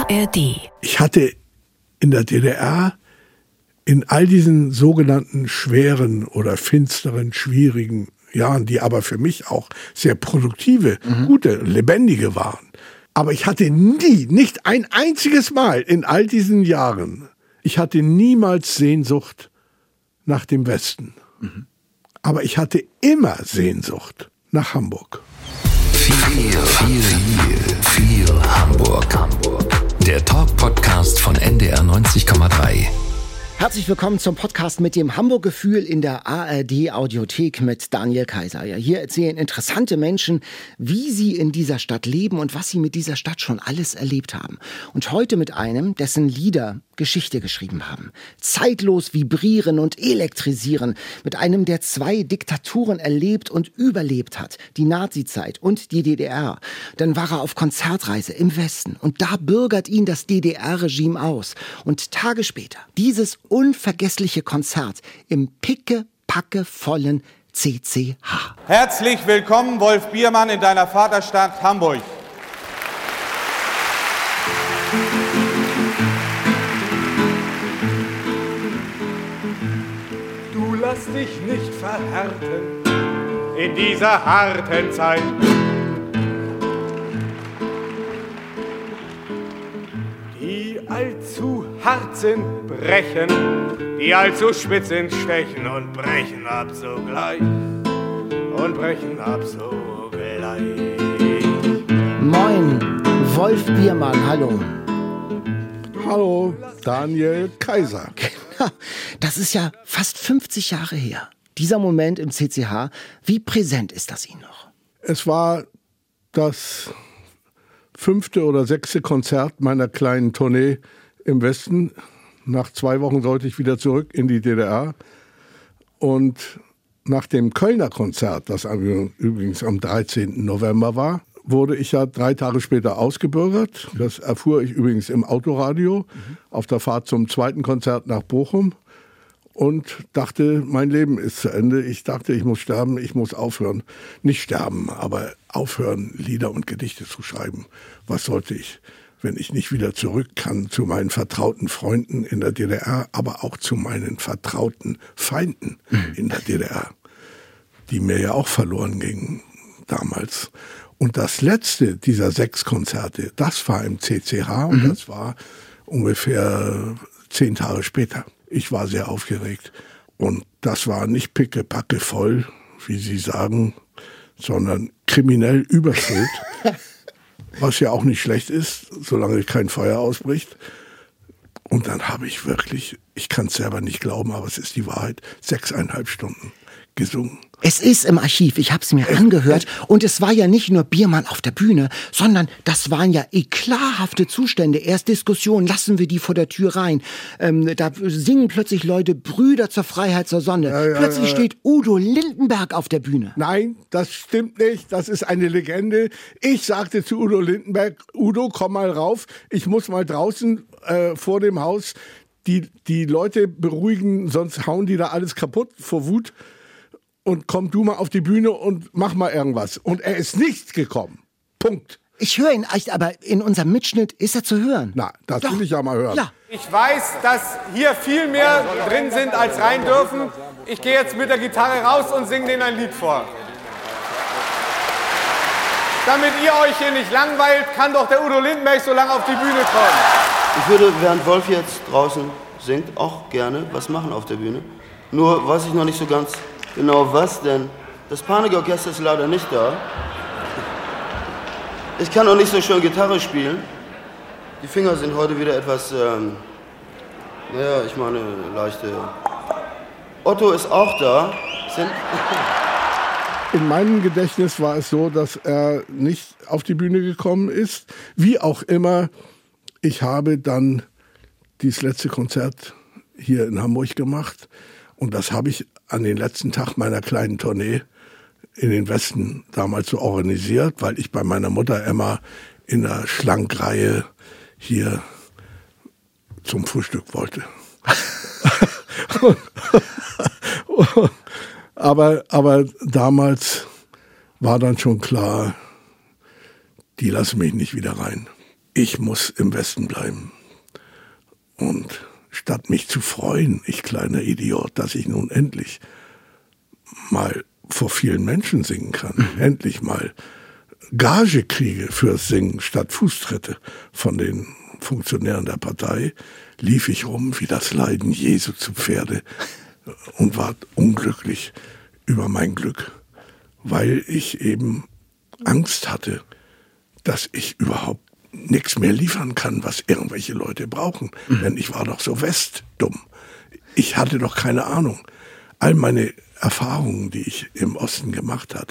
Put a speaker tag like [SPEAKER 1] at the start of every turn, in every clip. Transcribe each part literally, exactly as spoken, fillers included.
[SPEAKER 1] R D.
[SPEAKER 2] Ich hatte in der D D R in all diesen sogenannten schweren oder finsteren, schwierigen Jahren, die aber für mich auch sehr produktive, mhm. gute, lebendige waren. Aber ich hatte nie, nicht ein einziges Mal in all diesen Jahren, ich hatte niemals Sehnsucht nach dem Westen. Mhm. Aber ich hatte immer Sehnsucht nach Hamburg.
[SPEAKER 1] Viel, viel, viel, viel Hamburg. Hamburg. Der Talk-Podcast von N D R neunzig Komma drei.
[SPEAKER 3] Herzlich willkommen zum Podcast mit dem Hamburg-Gefühl in der A R D-Audiothek mit Daniel Kaiser. Ja, hier erzählen interessante Menschen, wie sie in dieser Stadt leben und was sie mit dieser Stadt schon alles erlebt haben. Und heute mit einem, dessen Lieder Geschichte geschrieben haben. Zeitlos vibrieren und elektrisieren. Mit einem, der zwei Diktaturen erlebt und überlebt hat. Die Nazizeit und die D D R. Dann war er auf Konzertreise im Westen. Und da bürgert ihn das D D R-Regime aus. Und Tage später, dieses unvergessliche Konzert im pickepackevollen C C H.
[SPEAKER 4] Herzlich willkommen, Wolf Biermann, in deiner Vaterstadt Hamburg. Du lass dich nicht verhärten in dieser harten Zeit. Die allzu hart sind, brechen, die allzu spitz sind, stechen und brechen ab sogleich, und brechen ab sogleich.
[SPEAKER 3] Moin, Wolf Biermann, hallo.
[SPEAKER 2] Hallo, Daniel Kaiser.
[SPEAKER 3] Das ist ja fast fünfzig Jahre her. Dieser Moment im C C H, wie präsent ist das Ihnen noch?
[SPEAKER 2] Es war das fünfte oder sechste Konzert meiner kleinen Tournee im Westen. Nach zwei Wochen sollte ich wieder zurück in die D D R. Und nach dem Kölner Konzert, das übrigens am dreizehnten November war, wurde ich ja drei Tage später ausgebürgert. Das erfuhr ich übrigens im Autoradio mhm. auf der Fahrt zum zweiten Konzert nach Bochum. Und dachte, mein Leben ist zu Ende. Ich dachte, ich muss sterben, ich muss aufhören. Nicht sterben, aber aufhören, Lieder und Gedichte zu schreiben. Was sollte ich, wenn ich nicht wieder zurück kann zu meinen vertrauten Freunden in der D D R, aber auch zu meinen vertrauten Feinden in der D D R, die mir ja auch verloren gingen damals. Und das letzte dieser sechs Konzerte, das war im C C H und mhm. das war ungefähr zehn Tage später. Ich war sehr aufgeregt und das war nicht pickepacke voll, wie Sie sagen, sondern kriminell überfüllt, was ja auch nicht schlecht ist, solange kein Feuer ausbricht. Und dann habe ich wirklich, ich kann es selber nicht glauben, aber es ist die Wahrheit, sechseinhalb Stunden gesungen.
[SPEAKER 3] Es ist im Archiv, ich habe es mir angehört und es war ja nicht nur Biermann auf der Bühne, sondern das waren ja eklarhafte Zustände. Erst Diskussion, lassen wir die vor der Tür rein. Ähm, da singen plötzlich Leute Brüder zur Freiheit, zur Sonne.
[SPEAKER 2] Ja, ja,
[SPEAKER 3] plötzlich
[SPEAKER 2] ja.
[SPEAKER 3] steht Udo Lindenberg auf der Bühne.
[SPEAKER 2] Nein, das stimmt nicht, das ist eine Legende. Ich sagte zu Udo Lindenberg, Udo, komm mal rauf, ich muss mal draußen äh, vor dem Haus die, die Leute beruhigen, sonst hauen die da alles kaputt vor Wut. Und komm du mal auf die Bühne und mach mal irgendwas. Und er ist nicht gekommen. Punkt.
[SPEAKER 3] Ich höre ihn, aber in unserem Mitschnitt ist er zu hören.
[SPEAKER 2] Na, das
[SPEAKER 3] Doch.
[SPEAKER 2] will ich ja mal hören.
[SPEAKER 3] Ja.
[SPEAKER 4] Ich weiß, dass hier viel mehr drin sind, als rein dürfen. Ich gehe jetzt mit der Gitarre raus und singe denen ein Lied vor. Damit ihr euch hier nicht langweilt, kann doch der Udo Lindenberg so lange auf die Bühne kommen.
[SPEAKER 5] Ich würde, während Wolf jetzt draußen singt, auch gerne was machen auf der Bühne. Nur weiß ich noch nicht so ganz genau was, denn das Panikorchester ist leider nicht da. Ich kann auch nicht so schön Gitarre spielen. Die Finger sind heute wieder etwas, ähm, naja, ich meine, leichte. Otto ist auch da. Sind
[SPEAKER 2] In meinem Gedächtnis war es so, dass er nicht auf die Bühne gekommen ist. Wie auch immer, ich habe dann dieses letzte Konzert hier in Hamburg gemacht. Und das habe ich an den letzten Tag meiner kleinen Tournee in den Westen damals so organisiert, weil ich bei meiner Mutter Emma in der Schlankreihe hier zum Frühstück wollte. aber, aber damals war dann schon klar, die lassen mich nicht wieder rein. ich muss im Westen bleiben. Und statt mich zu freuen, ich kleiner Idiot, dass ich nun endlich mal vor vielen Menschen singen kann, mhm. endlich mal Gage kriege fürs Singen statt Fußtritte von den Funktionären der Partei, lief ich rum wie das Leiden Jesu zu Pferde und war unglücklich über mein Glück, weil ich eben Angst hatte, dass ich überhaupt nichts mehr liefern kann, was irgendwelche Leute brauchen. Mhm. Denn ich war doch so westdumm. Ich hatte doch keine Ahnung. All meine Erfahrungen, die ich im Osten gemacht hatte,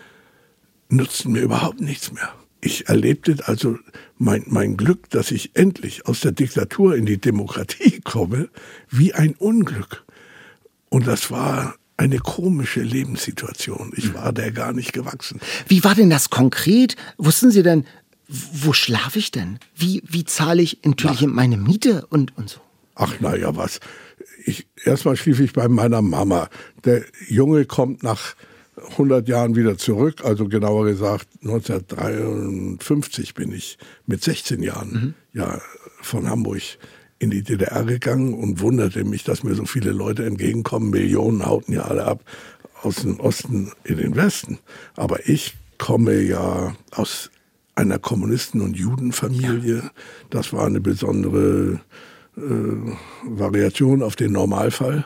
[SPEAKER 2] nutzten mir überhaupt nichts mehr. Ich erlebte also mein, mein Glück, dass ich endlich aus der Diktatur in die Demokratie komme, wie ein Unglück. Und das war eine komische Lebenssituation. Ich war der gar nicht gewachsen.
[SPEAKER 3] Wie war denn das konkret? Wussten Sie denn, wo schlafe ich denn? Wie, wie zahle ich natürlich Na. meine Miete und, und so?
[SPEAKER 2] Ach, naja, was. Ich, erstmal schlief ich bei meiner Mama. Der Junge kommt nach hundert Jahren wieder zurück, also genauer gesagt neunzehnhundertdreiundfünfzig bin ich mit sechzehn Jahren mhm. ja, von Hamburg in die D D R gegangen und wunderte mich, dass mir so viele Leute entgegenkommen. Millionen hauten ja alle ab aus dem Osten in den Westen. Aber ich komme ja aus einer Kommunisten- und Judenfamilie. Ja. Das war eine besondere äh, Variation auf den Normalfall.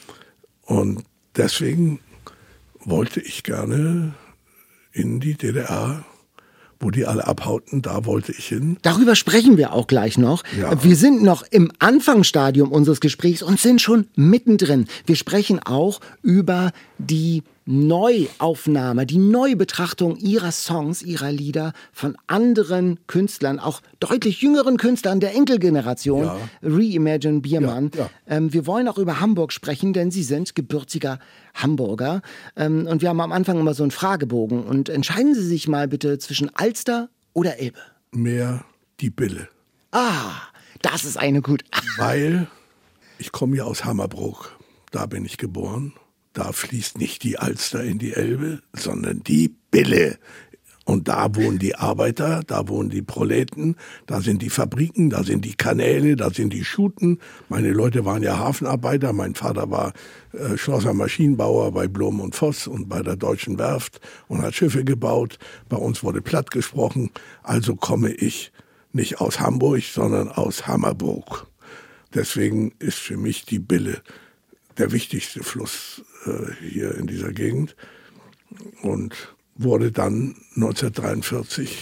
[SPEAKER 2] Und deswegen wollte ich gerne in die D D R, wo die alle abhauten, da wollte ich hin.
[SPEAKER 3] Darüber sprechen wir auch gleich noch.
[SPEAKER 2] Ja.
[SPEAKER 3] Wir sind noch im Anfangsstadium unseres Gesprächs und sind schon mittendrin. Wir sprechen auch über die Neuaufnahme, die Neubetrachtung ihrer Songs, ihrer Lieder von anderen Künstlern, auch deutlich jüngeren Künstlern der Enkelgeneration, ja. Reimagine Biermann. Ja, ja. Ähm, wir wollen auch über Hamburg sprechen, denn Sie sind gebürtiger Hamburger. Ähm, und wir haben am Anfang immer so einen Fragebogen. Und entscheiden Sie sich mal bitte zwischen Alster oder Elbe.
[SPEAKER 2] Mehr die Bille.
[SPEAKER 3] Ah, das ist eine gut.
[SPEAKER 2] Weil ich komme ja aus Hammerbrook. Da bin ich geboren. Da fließt nicht die Alster in die Elbe, sondern die Bille. Und da wohnen die Arbeiter, da wohnen die Proleten, da sind die Fabriken, da sind die Kanäle, da sind die Schuten. Meine Leute waren ja Hafenarbeiter, mein Vater war äh, Schlosser Maschinenbauer bei Blom und Voss und bei der Deutschen Werft und hat Schiffe gebaut. Bei uns wurde platt gesprochen, also komme ich nicht aus Hamburg, sondern aus Hammerbrook. Deswegen ist für mich die Bille der wichtigste Fluss äh, hier in dieser Gegend und wurde dann neunzehnhundertdreiundvierzig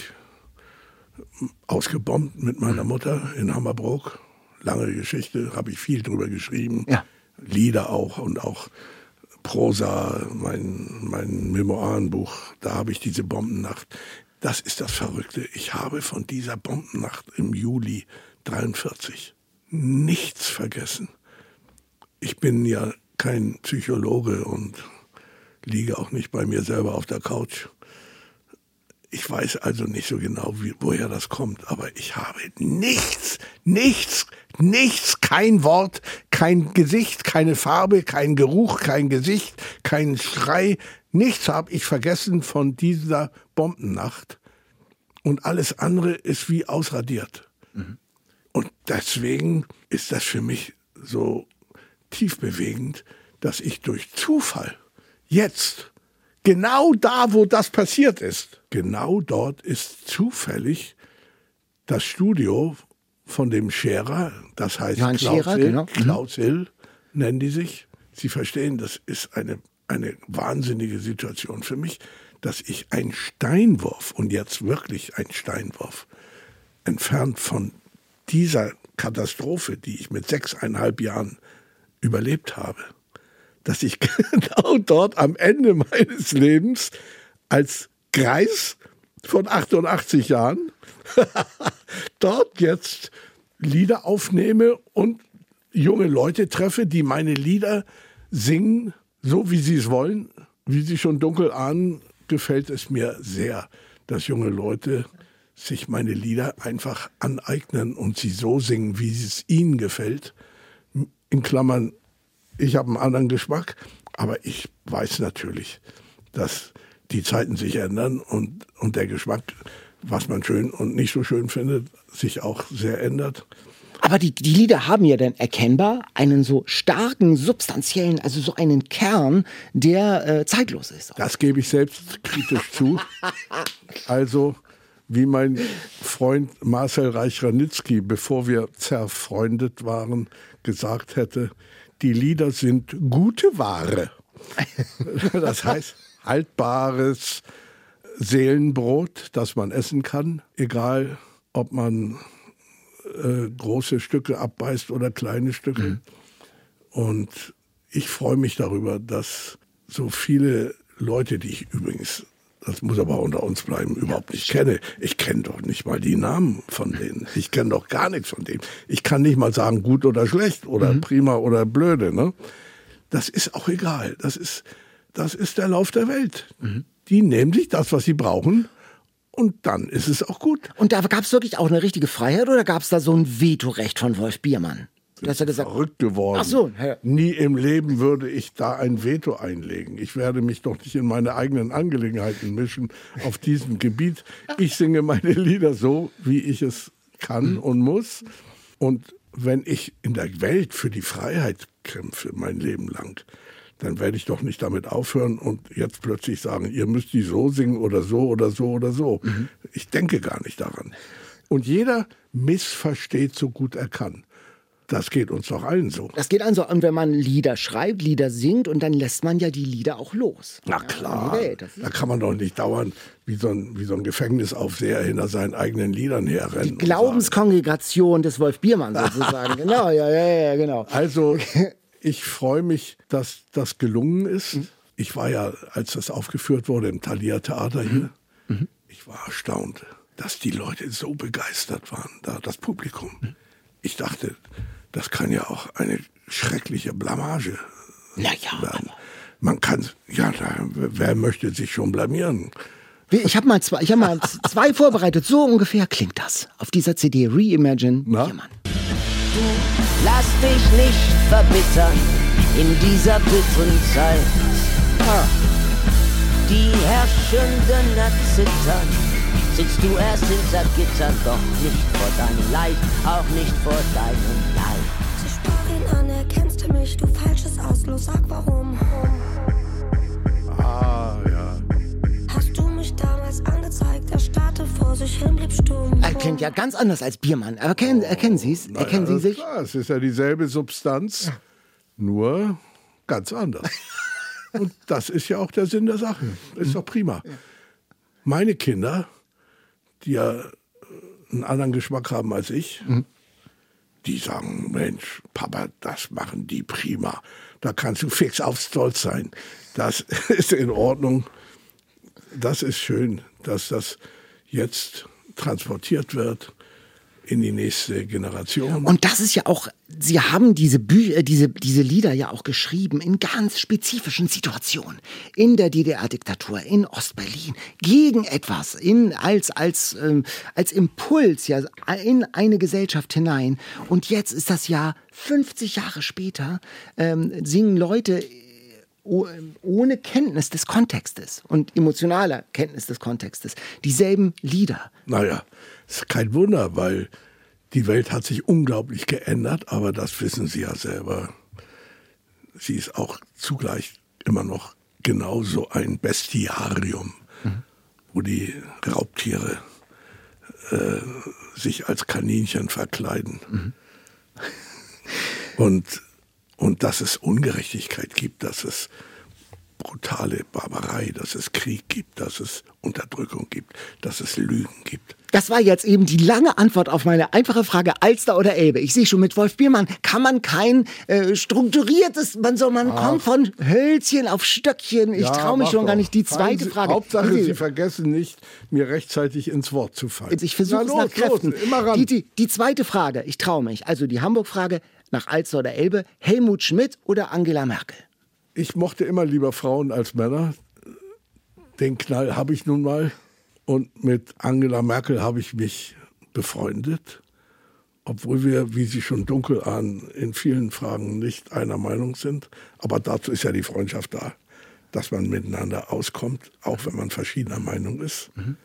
[SPEAKER 2] ausgebombt mit meiner Mutter in Hammerbrook. Lange Geschichte, habe ich viel drüber geschrieben, ja. Lieder auch und auch Prosa, mein, mein Memoirenbuch, da habe ich diese Bombennacht. Das ist das Verrückte. Ich habe von dieser Bombennacht im Juli dreiundvierzig nichts vergessen. Ich bin ja kein Psychologe und liege auch nicht bei mir selber auf der Couch. Ich weiß also nicht so genau, wie, woher das kommt, aber ich habe nichts, nichts, nichts, kein Wort, kein Gesicht, keine Farbe, kein Geruch, kein Gesicht, kein Schrei, nichts habe ich vergessen von dieser Bombennacht und alles andere ist wie ausradiert. Mhm. Und deswegen ist das für mich so tief bewegend, dass ich durch Zufall jetzt, genau da, wo das passiert ist, genau dort ist zufällig das Studio von dem Scherer, das heißt
[SPEAKER 3] Johann
[SPEAKER 2] Klaus
[SPEAKER 3] Scherer,
[SPEAKER 2] Hill,
[SPEAKER 3] genau.
[SPEAKER 2] Klaus Hill nennen die sich. Sie verstehen, das ist eine, eine wahnsinnige Situation für mich, dass ich ein Steinwurf, und jetzt wirklich ein Steinwurf, entfernt von dieser Katastrophe, die ich mit sechseinhalb Jahren überlebt habe, dass ich genau dort am Ende meines Lebens als Greis von achtundachtzig Jahren dort jetzt Lieder aufnehme und junge Leute treffe, die meine Lieder singen, so wie sie es wollen. Wie Sie schon dunkel ahnen, gefällt es mir sehr, dass junge Leute sich meine Lieder einfach aneignen und sie so singen, wie es ihnen gefällt. In Klammern, ich habe einen anderen Geschmack, aber ich weiß natürlich, dass die Zeiten sich ändern und, und der Geschmack was man schön und nicht so schön findet, sich auch sehr ändert.
[SPEAKER 3] Aber die, die Lieder haben ja dann erkennbar einen so starken, substanziellen, also so einen Kern, der äh, zeitlos ist.
[SPEAKER 2] Das gebe ich selbst kritisch zu. Also, wie mein Freund Marcel Reich-Ranitzky, bevor wir zerfreundet waren, gesagt hätte, die Lieder sind gute Ware. Das heißt, haltbares Seelenbrot, das man essen kann, egal ob man äh, große Stücke abbeißt oder kleine Stücke. Mhm. Und ich freue mich darüber, dass so viele Leute, die ich übrigens, das muss aber unter uns bleiben, überhaupt nicht kenne. Ich kenne doch nicht mal die Namen von denen. Ich kenne doch gar nichts von denen. Ich kann nicht mal sagen, gut oder schlecht oder mhm. prima oder blöde. Ne? Das ist auch egal. Das ist, das ist der Lauf der Welt. Mhm. Die nehmen sich das, was sie brauchen, und dann ist es auch gut.
[SPEAKER 3] Und da gab es wirklich auch eine richtige Freiheit oder gab es da so ein Vetorecht von Wolf Biermann?
[SPEAKER 2] Das ist verrückt geworden.
[SPEAKER 3] Ach so, ja.
[SPEAKER 2] Nie im Leben würde ich da ein Veto einlegen. Ich werde mich doch nicht in meine eigenen Angelegenheiten mischen auf diesem Gebiet. Ich singe meine Lieder so, wie ich es kann mhm. und muss. Und wenn ich in der Welt für die Freiheit kämpfe, mein Leben lang, dann werde ich doch nicht damit aufhören und jetzt plötzlich sagen, ihr müsst die so singen oder so oder so oder so. Mhm. Ich denke gar nicht daran. Und jeder missversteht so gut er kann. Das geht uns doch allen so.
[SPEAKER 3] Das geht also, und wenn man Lieder schreibt, Lieder singt, und dann lässt man ja die Lieder auch los.
[SPEAKER 2] Na klar, ja, da kann man doch nicht dauernd wie so ein, wie so ein Gefängnisaufseher hinter seinen eigenen Liedern herrennen.
[SPEAKER 3] Die Glaubenskongregation des Wolf Biermann sozusagen. Genau, ja, ja, ja, genau.
[SPEAKER 2] Also, ich freue mich, dass das gelungen ist. Ich war ja, als das aufgeführt wurde im Thalia Theater hier, mhm. ich war erstaunt, dass die Leute so begeistert waren, da das Publikum. Mhm. Ich dachte, das kann ja auch eine schreckliche Blamage
[SPEAKER 3] naja,
[SPEAKER 2] werden. Man kann, ja, wer möchte sich schon blamieren?
[SPEAKER 3] Ich habe mal, zwei, ich hab mal zwei vorbereitet, so ungefähr klingt das auf dieser C D Reimagine Biermann.
[SPEAKER 6] Du lass dich nicht verbittern in dieser bitteren Zeit. Die Herrschenden erzittern, sitzt du erst hinter Gittern, doch nicht vor deinem Leid, auch nicht vor deinem Leid.
[SPEAKER 7] Sie sprach ihn an, erkennst du mich, du falsches Auslos, sag warum.
[SPEAKER 2] Ah, ja.
[SPEAKER 7] Hast du mich damals angezeigt, er starrte vor sich hin, blieb stumm.
[SPEAKER 3] Er klingt ja ganz anders als Biermann. Erkennen, erkennen Sie es? Erkennen
[SPEAKER 2] ja,
[SPEAKER 3] Sie sich?
[SPEAKER 2] Klar, es ist ja dieselbe Substanz, nur ganz anders. Und das ist ja auch der Sinn der Sache. Ist doch prima. Meine Kinder, die ja einen anderen Geschmack haben als ich, mhm. die sagen, Mensch, Papa, das machen die prima. Da kannst du fix auf stolz sein. Das ist in Ordnung. Das ist schön, dass das jetzt transportiert wird in die nächste Generation.
[SPEAKER 3] Und das ist ja auch, Sie haben diese, Bü diese, diese Lieder ja auch geschrieben in ganz spezifischen Situationen. In der D D R-Diktatur, in Ostberlin, gegen etwas, in, als, als, ähm, als Impuls ja, in eine Gesellschaft hinein. Und jetzt ist das Jahr fünfzig Jahre später, ähm, singen Leute ohne Kenntnis des Kontextes und emotionaler Kenntnis des Kontextes dieselben Lieder.
[SPEAKER 2] Naja, ist kein Wunder, weil die Welt hat sich unglaublich geändert, aber das wissen Sie ja selber. Sie ist auch zugleich immer noch genauso ein Bestiarium, mhm. wo die Raubtiere äh, sich als Kaninchen verkleiden. Mhm. Und Und dass es Ungerechtigkeit gibt, dass es brutale Barbarei, dass es Krieg gibt, dass es Unterdrückung gibt, dass es Lügen gibt.
[SPEAKER 3] Das war jetzt eben die lange Antwort auf meine einfache Frage, Alster oder Elbe. Ich sehe schon, mit Wolf Biermann kann man kein äh, strukturiertes, man, soll, man kommt von Hölzchen auf Stöckchen. Ich ja, traue mich schon doch. gar nicht. Die zweite
[SPEAKER 2] Sie,
[SPEAKER 3] Frage.
[SPEAKER 2] Hauptsache, Sie, Sie vergessen nicht, mir rechtzeitig ins Wort zu fallen.
[SPEAKER 3] Ich versuche es nach Kräften. Los, immer ran. Die, die, die zweite Frage, ich traue mich. Also die Hamburg-Frage, nach Alster oder Elbe, Helmut Schmidt oder Angela Merkel?
[SPEAKER 2] Ich mochte immer lieber Frauen als Männer. Den Knall habe ich nun mal. Und mit Angela Merkel habe ich mich befreundet. Obwohl wir, wie Sie schon dunkel ahnen, in vielen Fragen nicht einer Meinung sind. Aber dazu ist ja die Freundschaft da, dass man miteinander auskommt, auch wenn man verschiedener Meinung ist. Mhm.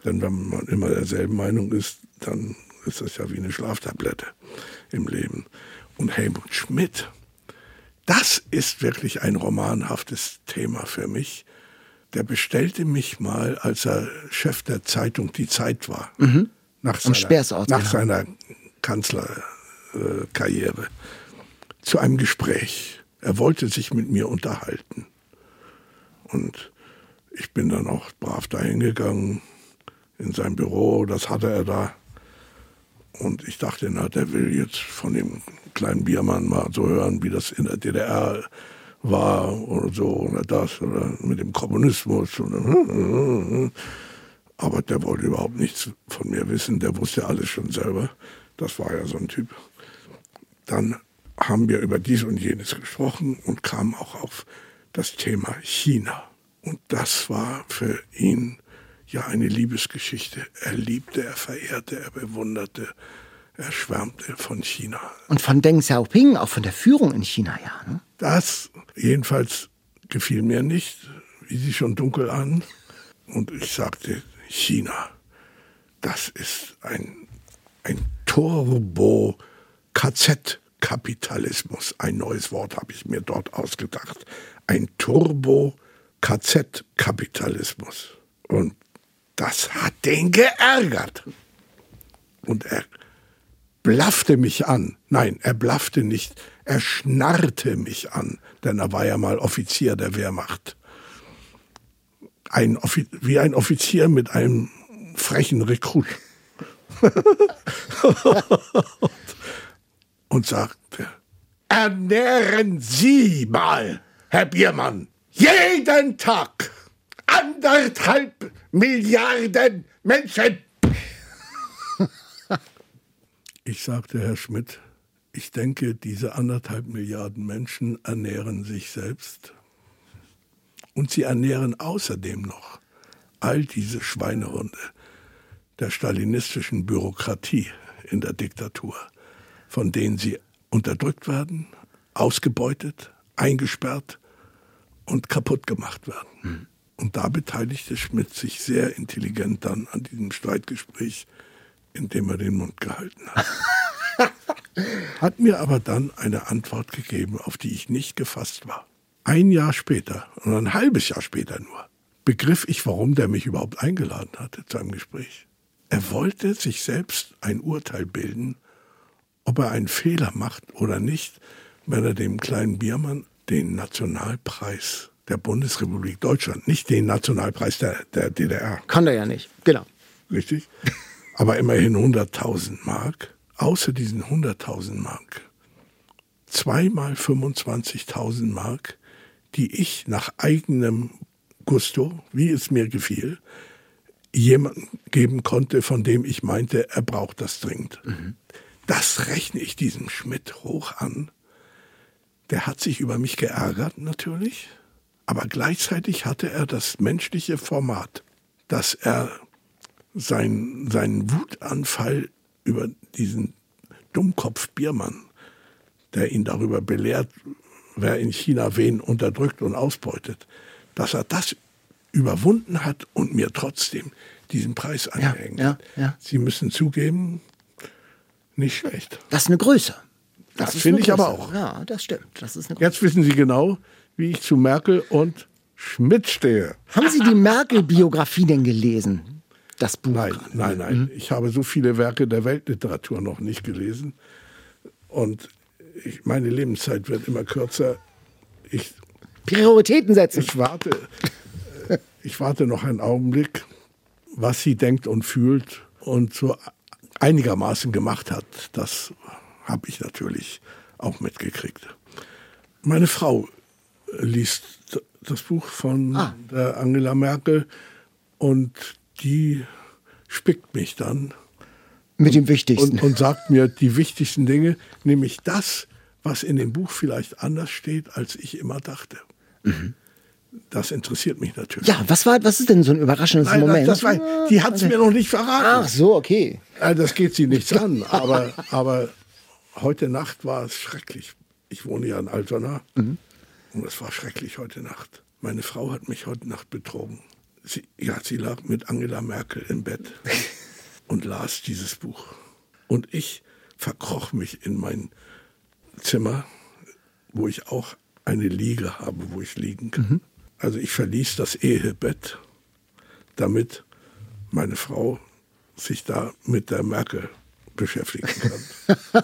[SPEAKER 2] Denn wenn man immer derselben Meinung ist, dann ist das ja wie eine Schlaftablette im Leben. Und Helmut Schmidt, das ist wirklich ein romanhaftes Thema für mich. Der bestellte mich mal, als er Chef der Zeitung Die Zeit war,
[SPEAKER 3] mhm.
[SPEAKER 2] nach,
[SPEAKER 3] Am
[SPEAKER 2] seiner,
[SPEAKER 3] Speersort,
[SPEAKER 2] nach
[SPEAKER 3] genau.
[SPEAKER 2] seiner Kanzlerkarriere, zu einem Gespräch. Er wollte sich mit mir unterhalten. Und ich bin dann auch brav dahin gegangen in sein Büro, das hatte er da. Und ich dachte, na, der will jetzt von dem kleinen Biermann mal so hören, wie das in der D D R war oder so oder das oder mit dem Kommunismus. Oder aber der wollte überhaupt nichts von mir wissen, der wusste alles schon selber. Das war ja so ein Typ. Dann haben wir über dies und jenes gesprochen und kamen auch auf das Thema China. Und das war für ihn ja eine Liebesgeschichte. Er liebte, er verehrte, er bewunderte, er schwärmte von China.
[SPEAKER 3] Und von Deng Xiaoping, auch von der Führung in China, ja. Ne?
[SPEAKER 2] Das jedenfalls gefiel mir nicht, wie Sie schon dunkel an. Und ich sagte, China, das ist ein, ein Turbo-K Z-Kapitalismus. Ein neues Wort habe ich mir dort ausgedacht. Ein Turbo-K Z-Kapitalismus. Und das hat den geärgert. Und er blaffte mich an. Nein, er blaffte nicht. Er schnarrte mich an. Denn er war ja mal Offizier der Wehrmacht. Ein Offi- wie ein Offizier mit einem frechen Rekrut. Und sagte, ernähren Sie mal, Herr Biermann, jeden Tag anderthalb Milliarden Menschen. Ich sagte, Herr Schmidt, ich denke, diese anderthalb Milliarden Menschen ernähren sich selbst. Und sie ernähren außerdem noch all diese Schweinehunde der stalinistischen Bürokratie in der Diktatur, von denen sie unterdrückt werden, ausgebeutet, eingesperrt und kaputt gemacht werden. Mhm. Und da beteiligte Schmidt sich sehr intelligent dann an diesem Streitgespräch, in dem er den Mund gehalten hat. Hat mir aber dann eine Antwort gegeben, auf die ich nicht gefasst war. Ein Jahr später, oder ein halbes Jahr später nur, begriff ich, warum der mich überhaupt eingeladen hatte zu einem Gespräch. Er wollte sich selbst ein Urteil bilden, ob er einen Fehler macht oder nicht, wenn er dem kleinen Biermann den Nationalpreis der Bundesrepublik Deutschland, nicht den Nationalpreis der, der D D R.
[SPEAKER 3] Kann er ja nicht, genau.
[SPEAKER 2] Richtig? Aber immerhin hunderttausend Mark. Außer diesen hunderttausend Mark, zweimal fünfundzwanzigtausend Mark, die ich nach eigenem Gusto, wie es mir gefiel, jemandem geben konnte, von dem ich meinte, er braucht das dringend. Mhm. Das rechne ich diesem Schmidt hoch an. Der hat sich über mich geärgert natürlich, aber gleichzeitig hatte er das menschliche Format, dass er sein, seinen Wutanfall über diesen Dummkopf Biermann, der ihn darüber belehrt, wer in China wen unterdrückt und ausbeutet, dass er das überwunden hat und mir trotzdem diesen Preis angehängt.
[SPEAKER 3] Ja, ja, ja.
[SPEAKER 2] Sie müssen zugeben, nicht schlecht.
[SPEAKER 3] Das ist eine Größe.
[SPEAKER 2] Das,
[SPEAKER 3] Das
[SPEAKER 2] finde ich
[SPEAKER 3] Größe.
[SPEAKER 2] aber auch.
[SPEAKER 3] Ja, das stimmt. Das ist eine Größe.
[SPEAKER 2] Jetzt wissen Sie genau, wie ich zu Merkel und Schmidt stehe.
[SPEAKER 3] Haben Sie die Merkel-Biografie denn gelesen? Das Buch?
[SPEAKER 2] Nein, nein, nein. Mhm. Ich habe so viele Werke der Weltliteratur noch nicht gelesen. Und ich, meine Lebenszeit wird immer kürzer. Ich,
[SPEAKER 3] Prioritäten setzen.
[SPEAKER 2] ich, warte, ich warte noch einen Augenblick, was sie denkt und fühlt und so einigermaßen gemacht hat. Das habe ich natürlich auch mitgekriegt. Meine Frau liest das Buch von ah. der Angela Merkel und die spickt mich dann.
[SPEAKER 3] Mit dem Wichtigsten.
[SPEAKER 2] Und, und sagt mir die wichtigsten Dinge, nämlich das, was in dem Buch vielleicht anders steht, als ich immer dachte. Mhm. Das interessiert mich natürlich.
[SPEAKER 3] Ja, was war, was ist denn so ein überraschendes
[SPEAKER 2] Nein,
[SPEAKER 3] Moment?
[SPEAKER 2] Das war, die hat es okay. mir noch nicht verraten.
[SPEAKER 3] Ach so, okay.
[SPEAKER 2] Das geht sie nichts an, aber, aber heute Nacht war es schrecklich. Ich wohne ja in Altona mhm. und es war schrecklich heute Nacht. Meine Frau hat mich heute Nacht betrogen. sie, ja, sie lag mit Angela Merkel im Bett und las dieses Buch. Und ich verkroch mich in mein Zimmer, wo ich auch eine Liege habe, wo ich liegen kann. Mhm. Also ich verließ das Ehebett, damit meine Frau sich da mit der Merkel beschäftigen kann.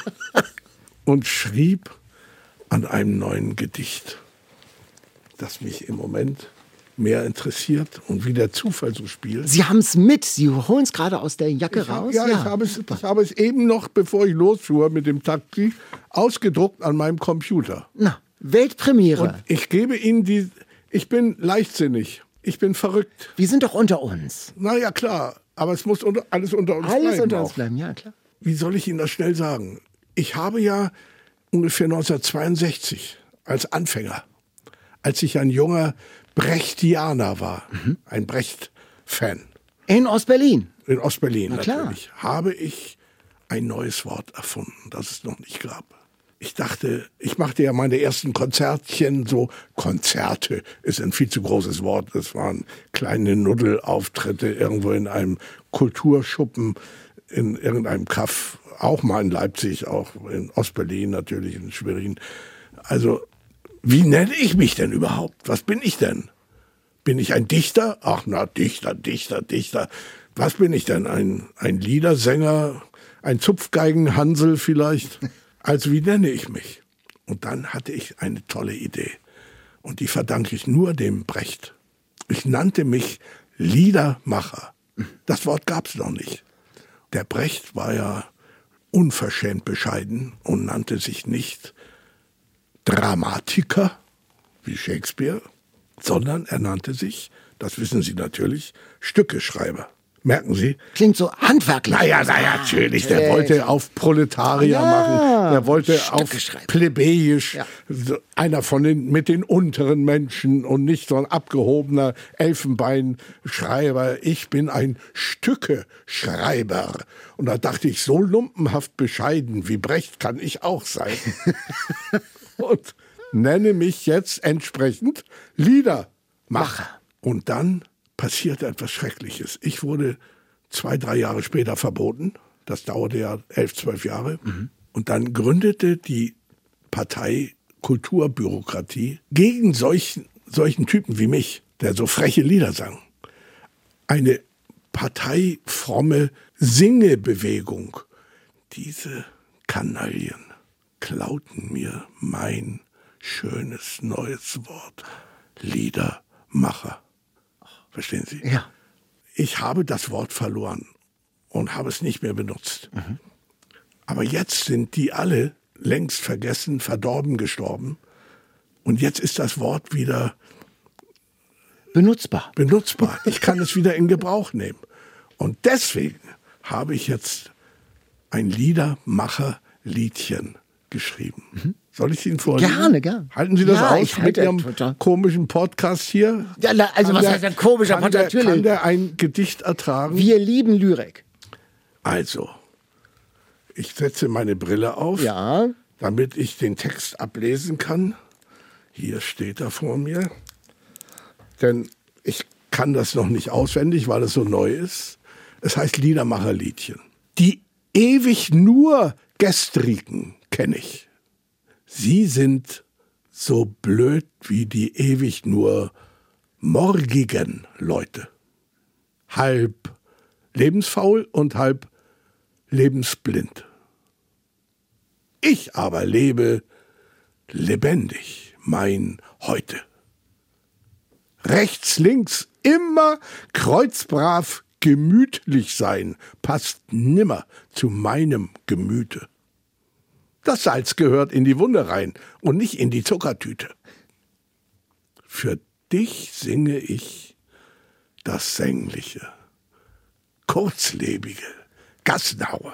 [SPEAKER 2] Und schrieb an einem neuen Gedicht, das mich im Moment mehr interessiert und wie der Zufall so spielt.
[SPEAKER 3] Sie haben es mit, Sie holen es gerade aus der Jacke
[SPEAKER 2] ich hab,
[SPEAKER 3] raus?
[SPEAKER 2] Ja,
[SPEAKER 3] ja.
[SPEAKER 2] Ich, habe es, ich habe es eben noch, bevor ich losfuhr mit dem Taxi, ausgedruckt an meinem Computer.
[SPEAKER 3] Na, Weltpremiere.
[SPEAKER 2] Und ich gebe Ihnen die, ich bin leichtsinnig, ich bin verrückt.
[SPEAKER 3] Wir sind doch unter uns.
[SPEAKER 2] Na ja, klar, aber es muss unter, alles unter uns
[SPEAKER 3] alles
[SPEAKER 2] bleiben.
[SPEAKER 3] Alles unter uns
[SPEAKER 2] auch.
[SPEAKER 3] bleiben, ja klar.
[SPEAKER 2] Wie soll ich Ihnen das schnell sagen? Ich habe ja ungefähr neunzehnhundertzweiundsechzig als Anfänger, als ich ein junger Brechtianer war, mhm. ein Brecht-Fan.
[SPEAKER 3] In Ostberlin?
[SPEAKER 2] In Ostberlin
[SPEAKER 3] Na klar.
[SPEAKER 2] natürlich. Habe ich ein neues Wort erfunden, das es noch nicht gab. Ich dachte, ich machte ja meine ersten Konzertchen, so Konzerte ist ein viel zu großes Wort. Das waren kleine Nuddelauftritte irgendwo in einem Kulturschuppen, in irgendeinem Kaff, auch mal in Leipzig, auch in Ostberlin natürlich, in Schwerin. Also, wie nenne ich mich denn überhaupt? Was bin ich denn? Bin ich ein Dichter? Ach na, Dichter, Dichter, Dichter. Was bin ich denn? Ein, ein Liedersänger? Ein Zupfgeigenhansel vielleicht? Also wie nenne ich mich? Und dann hatte ich eine tolle Idee. Und die verdanke ich nur dem Brecht. Ich nannte mich Liedermacher. Das Wort gab es noch nicht. Der Brecht war ja unverschämt bescheiden und nannte sich nicht Dramatiker, wie Shakespeare, sondern er nannte sich, das wissen Sie natürlich, Stückeschreiber. Merken Sie?
[SPEAKER 3] Klingt so handwerklich.
[SPEAKER 2] Naja, naja, natürlich. Der wollte auf Proletarier
[SPEAKER 3] ja,
[SPEAKER 2] machen. Der wollte auf
[SPEAKER 3] schreiben.
[SPEAKER 2] Plebejisch.
[SPEAKER 3] Ja.
[SPEAKER 2] So einer von den, mit den unteren Menschen und nicht so ein abgehobener Elfenbeinschreiber. Ich bin ein Stückeschreiber. Und da dachte ich, so lumpenhaft bescheiden wie Brecht kann ich auch sein. Und nenne mich jetzt entsprechend Liedermacher. Und dann passierte etwas Schreckliches. Ich wurde zwei, drei Jahre später verboten. Das dauerte ja elf, zwölf Jahre. Mhm. Und dann gründete die Partei Kulturbürokratie gegen solchen, solchen Typen wie mich, der so freche Lieder sang. Eine parteifromme Singebewegung. Diese Kanaillen klauten mir mein schönes neues Wort. Liedermacher. Verstehen Sie?
[SPEAKER 3] Ja.
[SPEAKER 2] Ich habe das Wort verloren und habe es nicht mehr benutzt. Mhm. Aber jetzt sind die alle längst vergessen, verdorben, gestorben. Und jetzt ist das Wort wieder
[SPEAKER 3] benutzbar.
[SPEAKER 2] Benutzbar. Ich kann es wieder in Gebrauch nehmen. Und deswegen habe ich jetzt ein Liedermacher-Liedchen geschrieben. Mhm. Soll ich Ihnen vorlesen?
[SPEAKER 3] Gerne, gerne.
[SPEAKER 2] Halten Sie das
[SPEAKER 3] ja,
[SPEAKER 2] aus
[SPEAKER 3] ich
[SPEAKER 2] mit Ihrem
[SPEAKER 3] total.
[SPEAKER 2] komischen Podcast hier?
[SPEAKER 3] Ja, also kann was der, heißt ein komischer
[SPEAKER 2] kann
[SPEAKER 3] Podcast?
[SPEAKER 2] Der, kann der ein Gedicht ertragen?
[SPEAKER 3] Wir lieben Lyrik.
[SPEAKER 2] Also, ich setze meine Brille auf,
[SPEAKER 3] ja.
[SPEAKER 2] damit ich den Text ablesen kann. Hier steht er vor mir. Denn ich kann das noch nicht auswendig, weil es so neu ist. Es heißt Liedermacherliedchen. Die ewig nur Gestrigen kenne ich. Sie sind so blöd wie die ewig nur morgigen Leute. Halb lebensfaul und halb lebensblind. Ich aber lebe lebendig mein Heute. Rechts, links, immer kreuzbrav gemütlich sein, passt nimmer zu meinem Gemüte. Das Salz gehört in die Wunde rein und nicht in die Zuckertüte. Für dich singe ich das Sängliche, Kurzlebige, Gassenhaue.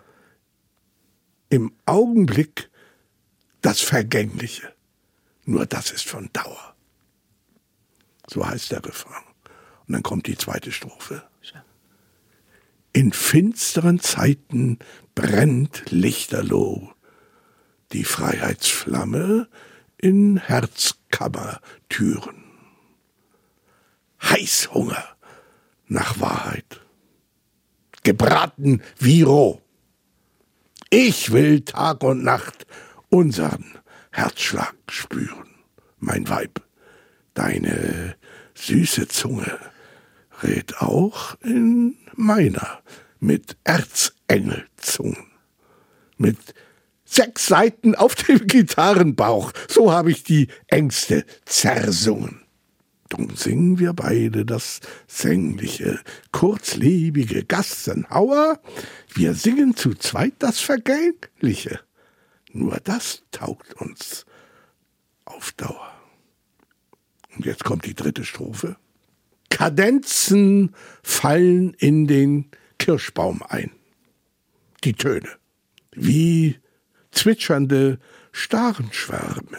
[SPEAKER 2] Im Augenblick das Vergängliche, nur das ist von Dauer. So heißt der Refrain. Und dann kommt die zweite Strophe. In finsteren Zeiten brennt lichterloh die Freiheitsflamme in Herzkammertüren. Heißhunger nach Wahrheit. Gebraten wie roh. Ich will Tag und Nacht unseren Herzschlag spüren, mein Weib. Deine süße Zunge rät auch in meiner mit Erzengelzungen. Mit sechs Saiten auf dem Gitarrenbauch, so habe ich die Ängste zersungen. Drum singen wir beide das sängliche, kurzlebige Gassenhauer. Wir singen zu zweit das Vergängliche. Nur das taugt uns auf Dauer. Und jetzt kommt die dritte Strophe. Kadenzen fallen in den Kirschbaum ein. Die Töne, wie zwitschernde Starenschwärme.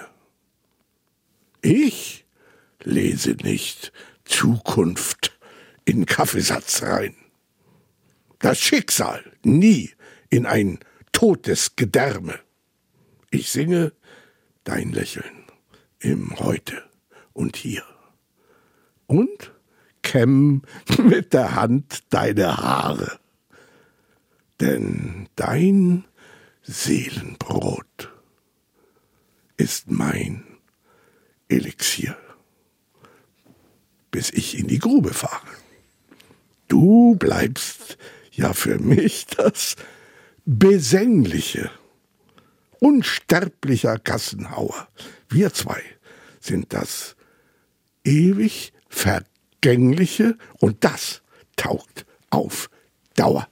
[SPEAKER 2] Ich lese nicht Zukunft in Kaffeesatz rein. Das Schicksal nie in ein totes Gedärme. Ich singe dein Lächeln im Heute und Hier. Und kämm mit der Hand deine Haare. Denn dein Seelenbrot ist mein Elixier, bis ich in die Grube fahre. Du bleibst ja für mich das Besängliche, unsterblicher Gassenhauer. Wir zwei sind das ewig Vergängliche und das taugt auf Dauer.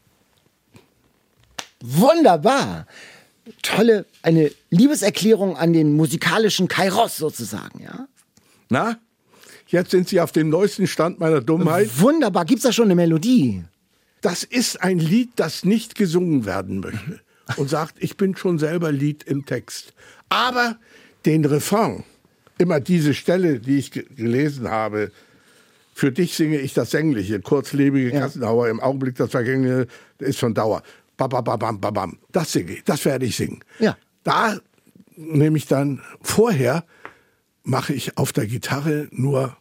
[SPEAKER 3] Wunderbar. Tolle, eine Liebeserklärung an den musikalischen Kairos sozusagen, ja?
[SPEAKER 2] Na, jetzt sind Sie auf dem neuesten Stand meiner Dummheit.
[SPEAKER 3] Wunderbar. Gibt's da schon eine Melodie?
[SPEAKER 2] Das ist ein Lied, das nicht gesungen werden möchte und sagt, ich bin schon selber Lied im Text. Aber den Refrain, immer diese Stelle, die ich ge- gelesen habe, für dich singe ich das Sängliche, kurzlebige
[SPEAKER 3] Ja.
[SPEAKER 2] Gassenhauer, im Augenblick das Vergängliche, ist von Dauer. Babababam, babam. Das singe ich, das werde ich singen.
[SPEAKER 3] Ja.
[SPEAKER 2] Da nehme ich dann, vorher mache ich auf der Gitarre nur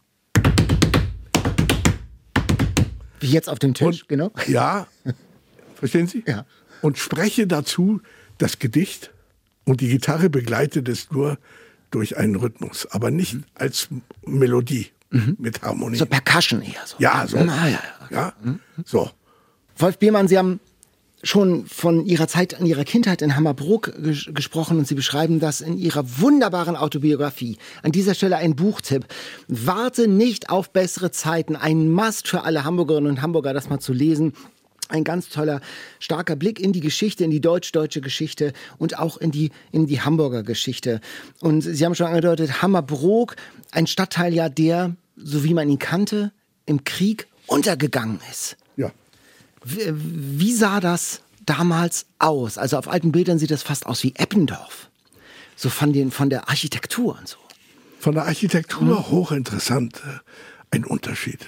[SPEAKER 3] Wie jetzt auf dem Tisch,
[SPEAKER 2] Und-
[SPEAKER 3] genau.
[SPEAKER 2] Ja, verstehen Sie?
[SPEAKER 3] Ja.
[SPEAKER 2] Und spreche dazu das Gedicht und die Gitarre begleitet es nur durch einen Rhythmus, aber nicht als Melodie mit Harmonie.
[SPEAKER 3] So Percussion eher so.
[SPEAKER 2] Ja, so.
[SPEAKER 3] Ah, ja, ja.
[SPEAKER 2] Ja, so.
[SPEAKER 3] Wolf Biermann, Sie haben schon von Ihrer Zeit in Ihrer Kindheit in Hammerbrook ges- gesprochen und Sie beschreiben das in Ihrer wunderbaren Autobiografie. An dieser Stelle ein Buchtipp. Warte nicht auf bessere Zeiten. Ein Must für alle Hamburgerinnen und Hamburger, das mal zu lesen. Ein ganz toller, starker Blick in die Geschichte, in die deutsch-deutsche Geschichte und auch in die, in die Hamburger Geschichte. Und Sie haben schon angedeutet, Hammerbrook, ein Stadtteil ja, der, so wie man ihn kannte, im Krieg untergegangen ist.
[SPEAKER 2] Ja.
[SPEAKER 3] Wie, wie sah das damals aus? Also auf alten Bildern sieht das fast aus wie Eppendorf. So von, den, von der Architektur und so.
[SPEAKER 2] Von der Architektur hochinteressant. äh, Ein Unterschied.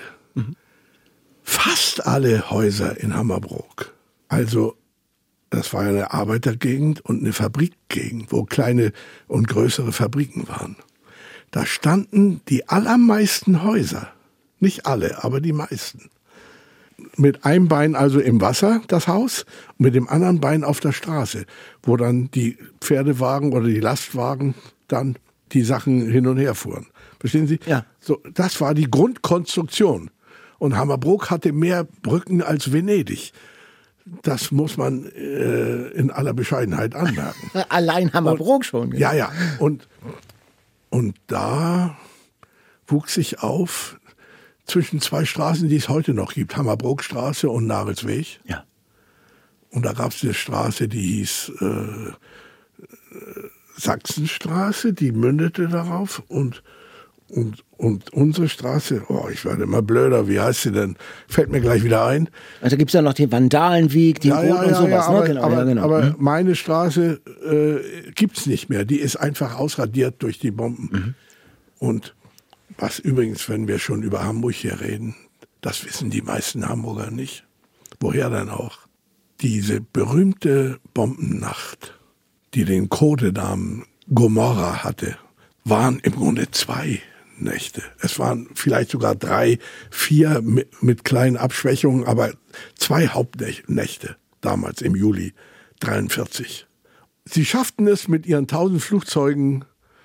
[SPEAKER 2] Fast alle Häuser in Hammerbrook, also das war eine Arbeitergegend und eine Fabrikgegend, wo kleine und größere Fabriken waren. Da standen die allermeisten Häuser, nicht alle, aber die meisten. Mit einem Bein also im Wasser, das Haus, und mit dem anderen Bein auf der Straße, wo dann die Pferdewagen oder die Lastwagen dann die Sachen hin und her fuhren. Verstehen Sie?
[SPEAKER 3] Ja.
[SPEAKER 2] So, das war die Grundkonstruktion. Und Hammerbrook hatte mehr Brücken als Venedig. Das muss man äh, in aller Bescheidenheit anmerken.
[SPEAKER 3] Allein Hammerbrook schon.
[SPEAKER 2] Ja, ja. Und, und da wuchs ich auf zwischen zwei Straßen, die es heute noch gibt. Hammerbrookstraße und Narelsweg.
[SPEAKER 3] Ja.
[SPEAKER 2] Und da gab es eine Straße, die hieß äh, äh, Sachsenstraße, die mündete darauf. Und, und, und unsere Straße, oh, ich werde immer blöder, wie heißt sie denn? Fällt mir gleich wieder ein.
[SPEAKER 3] Also da gibt es ja noch den Vandalenweg, den Rot und sowas.
[SPEAKER 2] aber,
[SPEAKER 3] ne? Genau,
[SPEAKER 2] aber,
[SPEAKER 3] ja, genau.
[SPEAKER 2] aber
[SPEAKER 3] Mhm.
[SPEAKER 2] meine Straße äh, gibt's nicht mehr. Die ist einfach ausradiert durch die Bomben.
[SPEAKER 3] Mhm.
[SPEAKER 2] Und was übrigens, wenn wir schon über Hamburg hier reden, das wissen die meisten Hamburger nicht. Woher dann auch? Diese berühmte Bombennacht, die den Codenamen Gomorra hatte, waren im Grunde zwei Hauptnächte. Es waren vielleicht sogar drei, vier mit, mit kleinen Abschwächungen, aber zwei Hauptnächte damals im Juli dreiundvierzig. Sie schafften es mit ihren tausend Flugzeugen,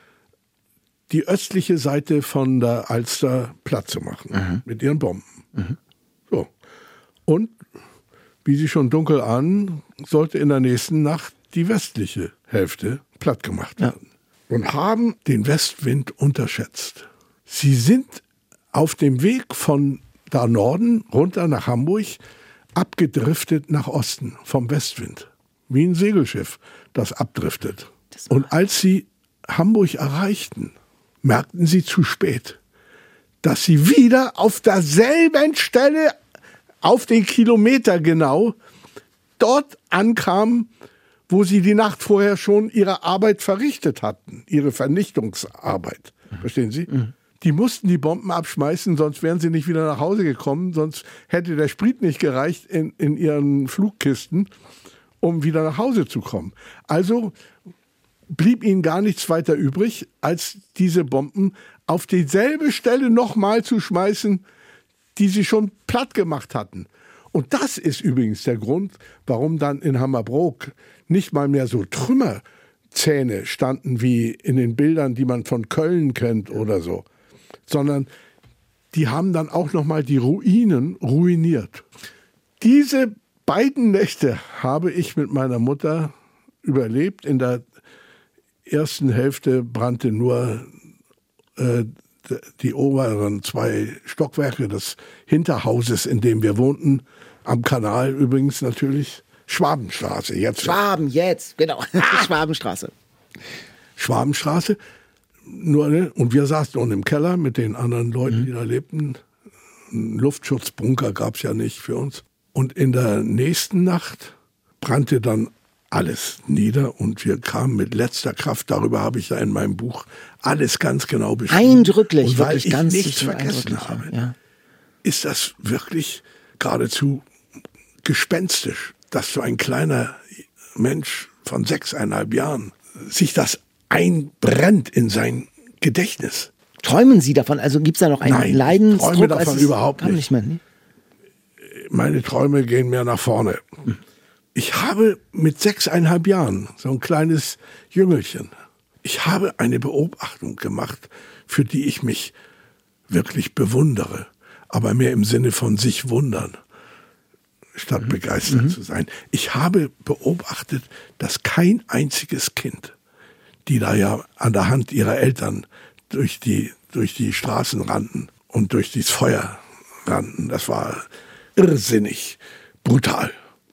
[SPEAKER 2] die östliche Seite von der Alster platt zu machen, mhm. mit ihren Bomben. Mhm. So. Und, wie Sie schon dunkel ahnen, sollte in der nächsten Nacht die westliche Hälfte platt gemacht werden. Ja. Und haben den Westwind unterschätzt. Sie sind auf dem Weg von da Norden runter nach Hamburg abgedriftet nach Osten vom Westwind. Wie ein Segelschiff, das abdriftet. Das Und als sie Hamburg erreichten, merkten sie zu spät, dass sie wieder auf derselben Stelle, auf den Kilometer genau, dort ankamen, wo sie die Nacht vorher schon ihre Arbeit verrichtet hatten, ihre Vernichtungsarbeit. Mhm. Verstehen Sie? Mhm. Die mussten die Bomben abschmeißen, sonst wären sie nicht wieder nach Hause gekommen, sonst hätte der Sprit nicht gereicht in, in ihren Flugkisten, um wieder nach Hause zu kommen. Also blieb ihnen gar nichts weiter übrig, als diese Bomben auf dieselbe Stelle nochmal zu schmeißen, die sie schon platt gemacht hatten. Und das ist übrigens der Grund, warum dann in Hammerbrook nicht mal mehr so Trümmerzähne standen wie in den Bildern, die man von Köln kennt oder so, sondern die haben dann auch nochmal die Ruinen ruiniert. Diese beiden Nächte habe ich mit meiner Mutter überlebt. In der ersten Hälfte brannte nur äh, die oberen zwei Stockwerke des Hinterhauses, in dem wir wohnten, am Kanal übrigens natürlich, Schwabenstraße. Jetzt.
[SPEAKER 3] Schwaben, jetzt, genau, Schwabenstraße.
[SPEAKER 2] Schwabenstraße, nur, ne? Und wir saßen unten im Keller mit den anderen Leuten, mhm. die da lebten. Einen Luftschutzbunker gab es ja nicht für uns. Und in der nächsten Nacht brannte dann alles nieder und wir kamen mit letzter Kraft, darüber habe ich ja in meinem Buch alles ganz genau beschrieben.
[SPEAKER 3] Eindrücklich,
[SPEAKER 2] und weil
[SPEAKER 3] wirklich
[SPEAKER 2] ich
[SPEAKER 3] ganz
[SPEAKER 2] nichts vergessen habe,
[SPEAKER 3] ja.
[SPEAKER 2] ist das wirklich geradezu gespenstisch, dass so ein kleiner Mensch von sechseinhalb Jahren sich das einbrennt in sein Gedächtnis.
[SPEAKER 3] Träumen Sie davon? Also gibt es da noch einen
[SPEAKER 2] Nein,
[SPEAKER 3] Leidensdruck?
[SPEAKER 2] Ich träume davon überhaupt nicht.
[SPEAKER 3] nicht mehr, ne?
[SPEAKER 2] Meine Träume gehen mehr nach vorne. Ich habe mit sechseinhalb Jahren, so ein kleines Jüngelchen, ich habe eine Beobachtung gemacht, für die ich mich wirklich bewundere, aber mehr im Sinne von sich wundern, statt mhm. begeistert mhm. zu sein. Ich habe beobachtet, dass kein einziges Kind, die da ja an der Hand ihrer Eltern durch die, durch die Straßen rannten und durch das Feuer rannten, das war irrsinnig brutal.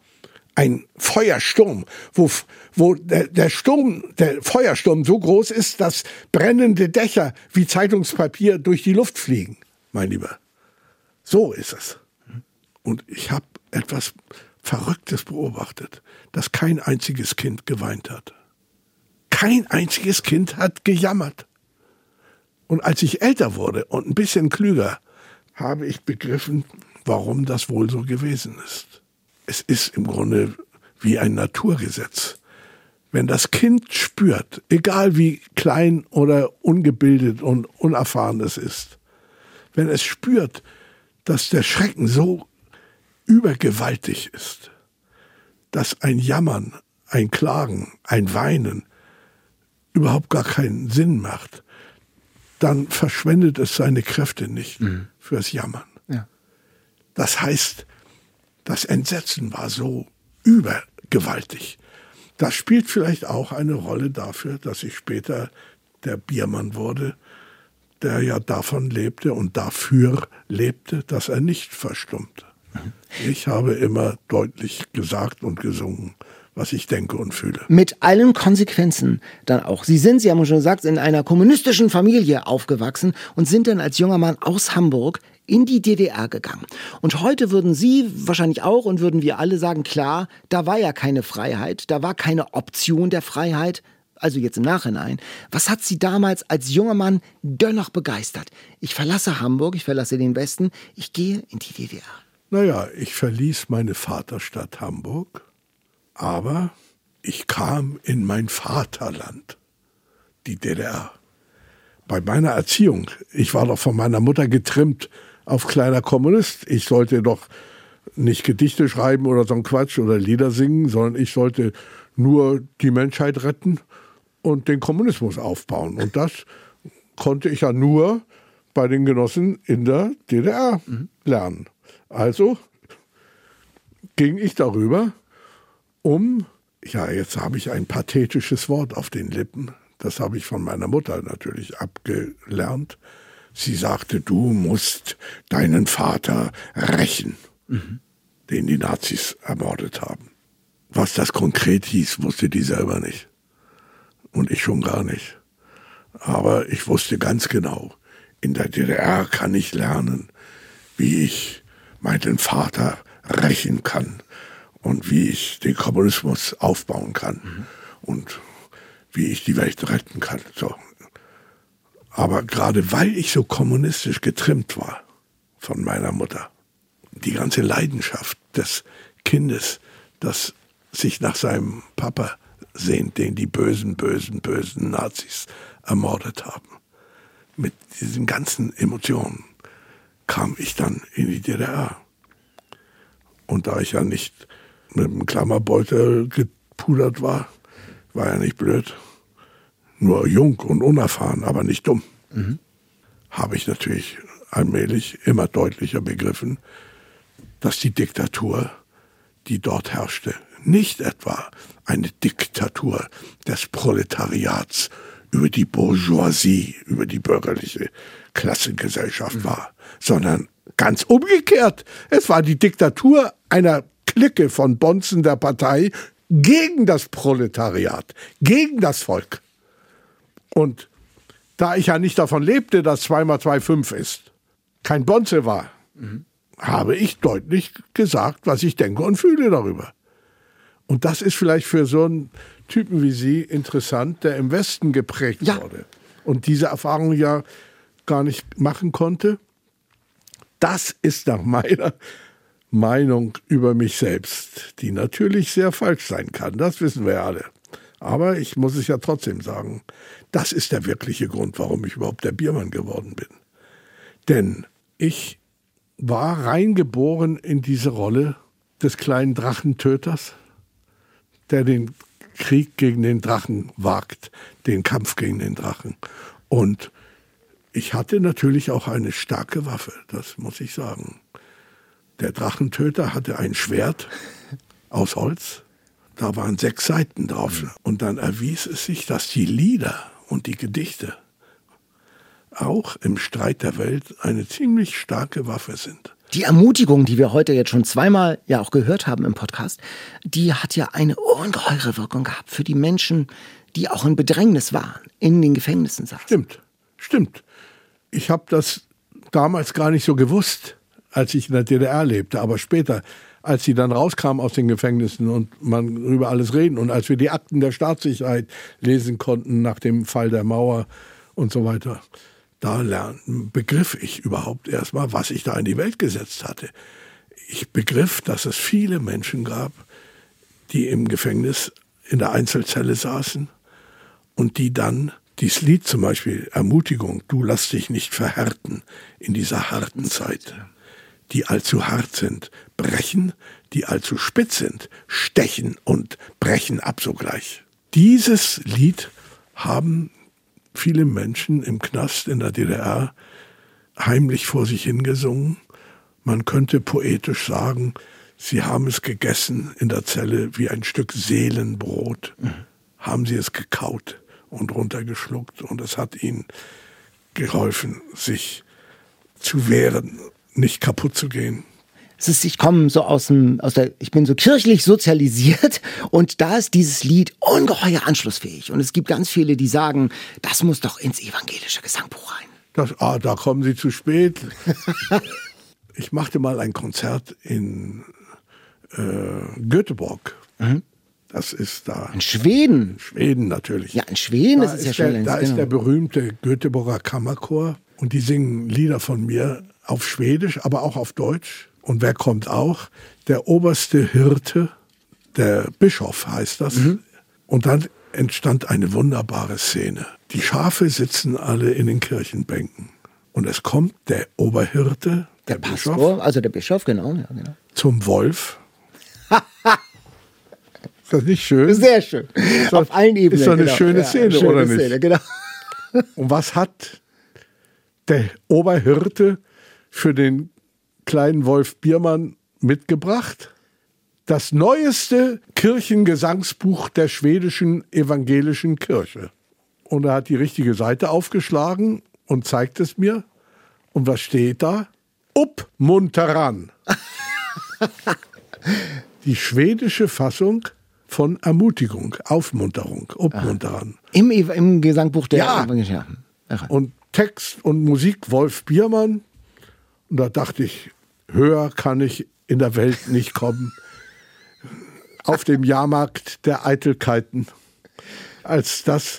[SPEAKER 2] Ein Feuersturm, wo, wo der, der Sturm, der Feuersturm so groß ist, dass brennende Dächer wie Zeitungspapier durch die Luft fliegen, mein Lieber. So ist es. Und ich habe etwas Verrücktes beobachtet, dass kein einziges Kind geweint hat. Kein einziges Kind hat gejammert. Und als ich älter wurde und ein bisschen klüger, habe ich begriffen, warum das wohl so gewesen ist. Es ist im Grunde wie ein Naturgesetz. Wenn das Kind spürt, egal wie klein oder ungebildet und unerfahren es ist, wenn es spürt, dass der Schrecken so übergewaltig ist, dass ein Jammern, ein Klagen, ein Weinen überhaupt gar keinen Sinn macht, dann verschwendet es seine Kräfte nicht mhm. fürs Jammern. Ja. Das heißt, das Entsetzen war so übergewaltig. Das spielt vielleicht auch eine Rolle dafür, dass ich später der Biermann wurde, der ja davon lebte und dafür lebte, dass er nicht verstummte. Mhm. Ich habe immer deutlich gesagt und gesungen, was ich denke und fühle.
[SPEAKER 3] Mit allen Konsequenzen dann auch. Sie sind, Sie haben schon gesagt, in einer kommunistischen Familie aufgewachsen und sind dann als junger Mann aus Hamburg in die D D R gegangen. Und heute würden Sie wahrscheinlich auch und würden wir alle sagen, klar, da war ja keine Freiheit, da war keine Option der Freiheit, also jetzt im Nachhinein. Was hat Sie damals als junger Mann dennoch begeistert? Ich verlasse Hamburg, ich verlasse den Westen, ich gehe in die D D R.
[SPEAKER 2] Naja, ich verließ meine Vaterstadt Hamburg, aber ich kam in mein Vaterland, die D D R. Bei meiner Erziehung, ich war doch von meiner Mutter getrimmt auf kleiner Kommunist. Ich sollte doch nicht Gedichte schreiben oder so ein Quatsch oder Lieder singen, sondern ich sollte nur die Menschheit retten und den Kommunismus aufbauen. Und das konnte ich ja nur bei den Genossen in der D D R mhm. lernen. Also ging ich darüber, um, ja, jetzt habe ich ein pathetisches Wort auf den Lippen, das habe ich von meiner Mutter natürlich abgelernt. Sie sagte, du musst deinen Vater rächen, mhm. den die Nazis ermordet haben. Was das konkret hieß, wusste die selber nicht. Und ich schon gar nicht. Aber ich wusste ganz genau, in der D D R kann ich lernen, wie ich meinen Vater rächen kann und wie ich den Kommunismus aufbauen kann mhm. und wie ich die Welt retten kann. So. Aber gerade weil ich so kommunistisch getrimmt war von meiner Mutter, die ganze Leidenschaft des Kindes, das sich nach seinem Papa sehnt, den die bösen, bösen, bösen Nazis ermordet haben, mit diesen ganzen Emotionen kam ich dann in die D D R. Und da ich ja nicht mit einem Klammerbeutel gepudert war, war ja nicht blöd, nur jung und unerfahren, aber nicht dumm, mhm. habe ich natürlich allmählich immer deutlicher begriffen, dass die Diktatur, die dort herrschte, nicht etwa eine Diktatur des Proletariats über die Bourgeoisie, über die bürgerliche Klassengesellschaft mhm. war, sondern ganz umgekehrt. Es war die Diktatur einer Clique von Bonzen der Partei gegen das Proletariat, gegen das Volk. Und da ich ja nicht davon lebte, dass zwei mal zwei fünf ist, kein Bonze war, mhm. habe ich deutlich gesagt, was ich denke und fühle darüber. Und das ist vielleicht für so einen Typen wie Sie interessant, der im Westen geprägt ja. wurde und diese Erfahrung ja gar nicht machen konnte. Das ist nach meiner Meinung über mich selbst, die natürlich sehr falsch sein kann, das wissen wir ja alle. Aber ich muss es ja trotzdem sagen, das ist der wirkliche Grund, warum ich überhaupt der Biermann geworden bin. Denn ich war reingeboren in diese Rolle des kleinen Drachentöters, der den Krieg gegen den Drachen wagt, den Kampf gegen den Drachen. Und ich hatte natürlich auch eine starke Waffe, das muss ich sagen. Der Drachentöter hatte ein Schwert aus Holz, da waren sechs Seiten drauf. Und dann erwies es sich, dass die Lieder und die Gedichte auch im Streit der Welt eine ziemlich starke Waffe sind.
[SPEAKER 3] Die Ermutigung, die wir heute jetzt schon zweimal ja auch gehört haben im Podcast, die hat ja eine ungeheure Wirkung gehabt für die Menschen, die auch in Bedrängnis waren, in den Gefängnissen saßen.
[SPEAKER 2] Stimmt, stimmt. Ich habe das damals gar nicht so gewusst, als ich in der D D R lebte, aber später, als sie dann rauskamen aus den Gefängnissen und man über alles reden und als wir die Akten der Staatssicherheit lesen konnten nach dem Fall der Mauer und so weiter, da lernten, begriff ich überhaupt erstmal, was ich da in die Welt gesetzt hatte. Ich begriff, dass es viele Menschen gab, die im Gefängnis in der Einzelzelle saßen und die dann dieses Lied zum Beispiel, Ermutigung, du lass dich nicht verhärten in dieser harten Zeit, die allzu hart sind, brechen, die allzu spitz sind, stechen und brechen ab sogleich. Dieses Lied haben viele Menschen im Knast in der D D R heimlich vor sich hingesungen. Man könnte poetisch sagen, sie haben es gegessen in der Zelle wie ein Stück Seelenbrot, mhm. haben sie es gekaut und runtergeschluckt und es hat ihnen geholfen, sich zu wehren, nicht kaputt zu gehen.
[SPEAKER 3] Es ist, ich komme so aus dem, aus der, ich bin so kirchlich sozialisiert und da ist dieses Lied ungeheuer anschlussfähig. Und es gibt ganz viele, die sagen, das muss doch ins evangelische Gesangbuch rein.
[SPEAKER 2] Das, ah, da kommen Sie zu spät. Ich machte mal ein Konzert in äh, Göteborg. Mhm. Das ist da.
[SPEAKER 3] In Schweden?
[SPEAKER 2] In Schweden natürlich.
[SPEAKER 3] Ja, in Schweden
[SPEAKER 2] da
[SPEAKER 3] ist es
[SPEAKER 2] ist
[SPEAKER 3] ja schon
[SPEAKER 2] der,
[SPEAKER 3] längst.
[SPEAKER 2] Da
[SPEAKER 3] genau.
[SPEAKER 2] ist der berühmte Göteborger Kammerchor und die singen Lieder von mir auf Schwedisch, aber auch auf Deutsch. Und wer kommt auch? Der oberste Hirte, der Bischof heißt das. Mhm. Und dann entstand eine wunderbare Szene. Die Schafe sitzen alle in den Kirchenbänken. Und es kommt der Oberhirte, der, der Bischof,
[SPEAKER 3] Pastor, also der Bischof, genau, ja, genau.
[SPEAKER 2] zum Wolf. Ist das nicht schön?
[SPEAKER 3] Sehr schön.
[SPEAKER 2] Das,
[SPEAKER 3] auf allen Ebenen.
[SPEAKER 2] Ist doch eine
[SPEAKER 3] genau.
[SPEAKER 2] schöne
[SPEAKER 3] ja,
[SPEAKER 2] Szene,
[SPEAKER 3] schöne
[SPEAKER 2] oder nicht?
[SPEAKER 3] Szene, genau.
[SPEAKER 2] Und was hat der Oberhirte für den kleinen Wolf Biermann mitgebracht? Das neueste Kirchengesangsbuch der schwedischen evangelischen Kirche. Und er hat die richtige Seite aufgeschlagen und zeigt es mir. Und was steht da? Uppmunteran. Die schwedische Fassung von Ermutigung, Aufmunterung, Uppmunteran.
[SPEAKER 3] Im, Im Gesangbuch der
[SPEAKER 2] Ja.
[SPEAKER 3] Evangelischen.
[SPEAKER 2] Und Text und Musik Wolf Biermann. Und da dachte ich, höher kann ich in der Welt nicht kommen. Auf dem Jahrmarkt der Eitelkeiten, als das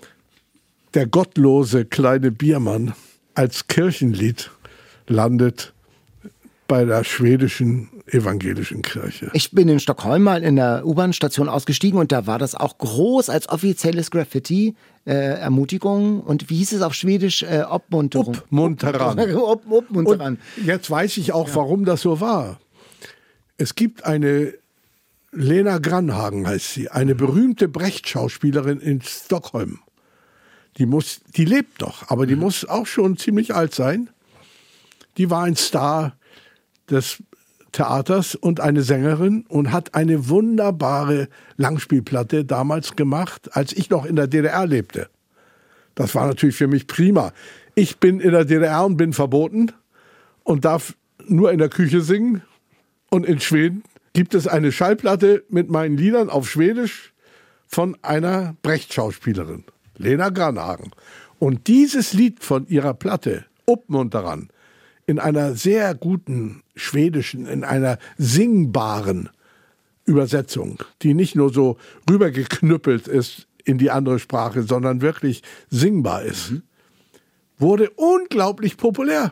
[SPEAKER 2] der gottlose kleine Biermann als Kirchenlied landet bei der schwedischen evangelischen Kirche.
[SPEAKER 3] Ich bin in Stockholm mal in der U-Bahn-Station ausgestiegen und da war das auch groß als offizielles Graffiti, äh, Ermutigung und wie hieß es auf Schwedisch? Äh, Uppmunterung.
[SPEAKER 2] Uppmunteran.
[SPEAKER 3] Upp, Uppmunteran.
[SPEAKER 2] Und jetzt weiß ich auch, warum das so war. Es gibt eine Lena Granhagen, heißt sie, eine berühmte Brecht-Schauspielerin in Stockholm. Die, muss, die lebt noch, aber die mhm. muss auch schon ziemlich alt sein. Die war ein Star des Theaters und eine Sängerin und hat eine wunderbare Langspielplatte damals gemacht, als ich noch in der D D R lebte. Das war natürlich für mich prima. Ich bin in der D D R und bin verboten und darf nur in der Küche singen. Und in Schweden gibt es eine Schallplatte mit meinen Liedern auf Schwedisch von einer Brecht-Schauspielerin, Lena Granhagen. Und dieses Lied von ihrer Platte, Uppmunteran, in einer sehr guten schwedischen, in einer singbaren Übersetzung, die nicht nur so rübergeknüppelt ist in die andere Sprache, sondern wirklich singbar ist, mhm. wurde unglaublich populär.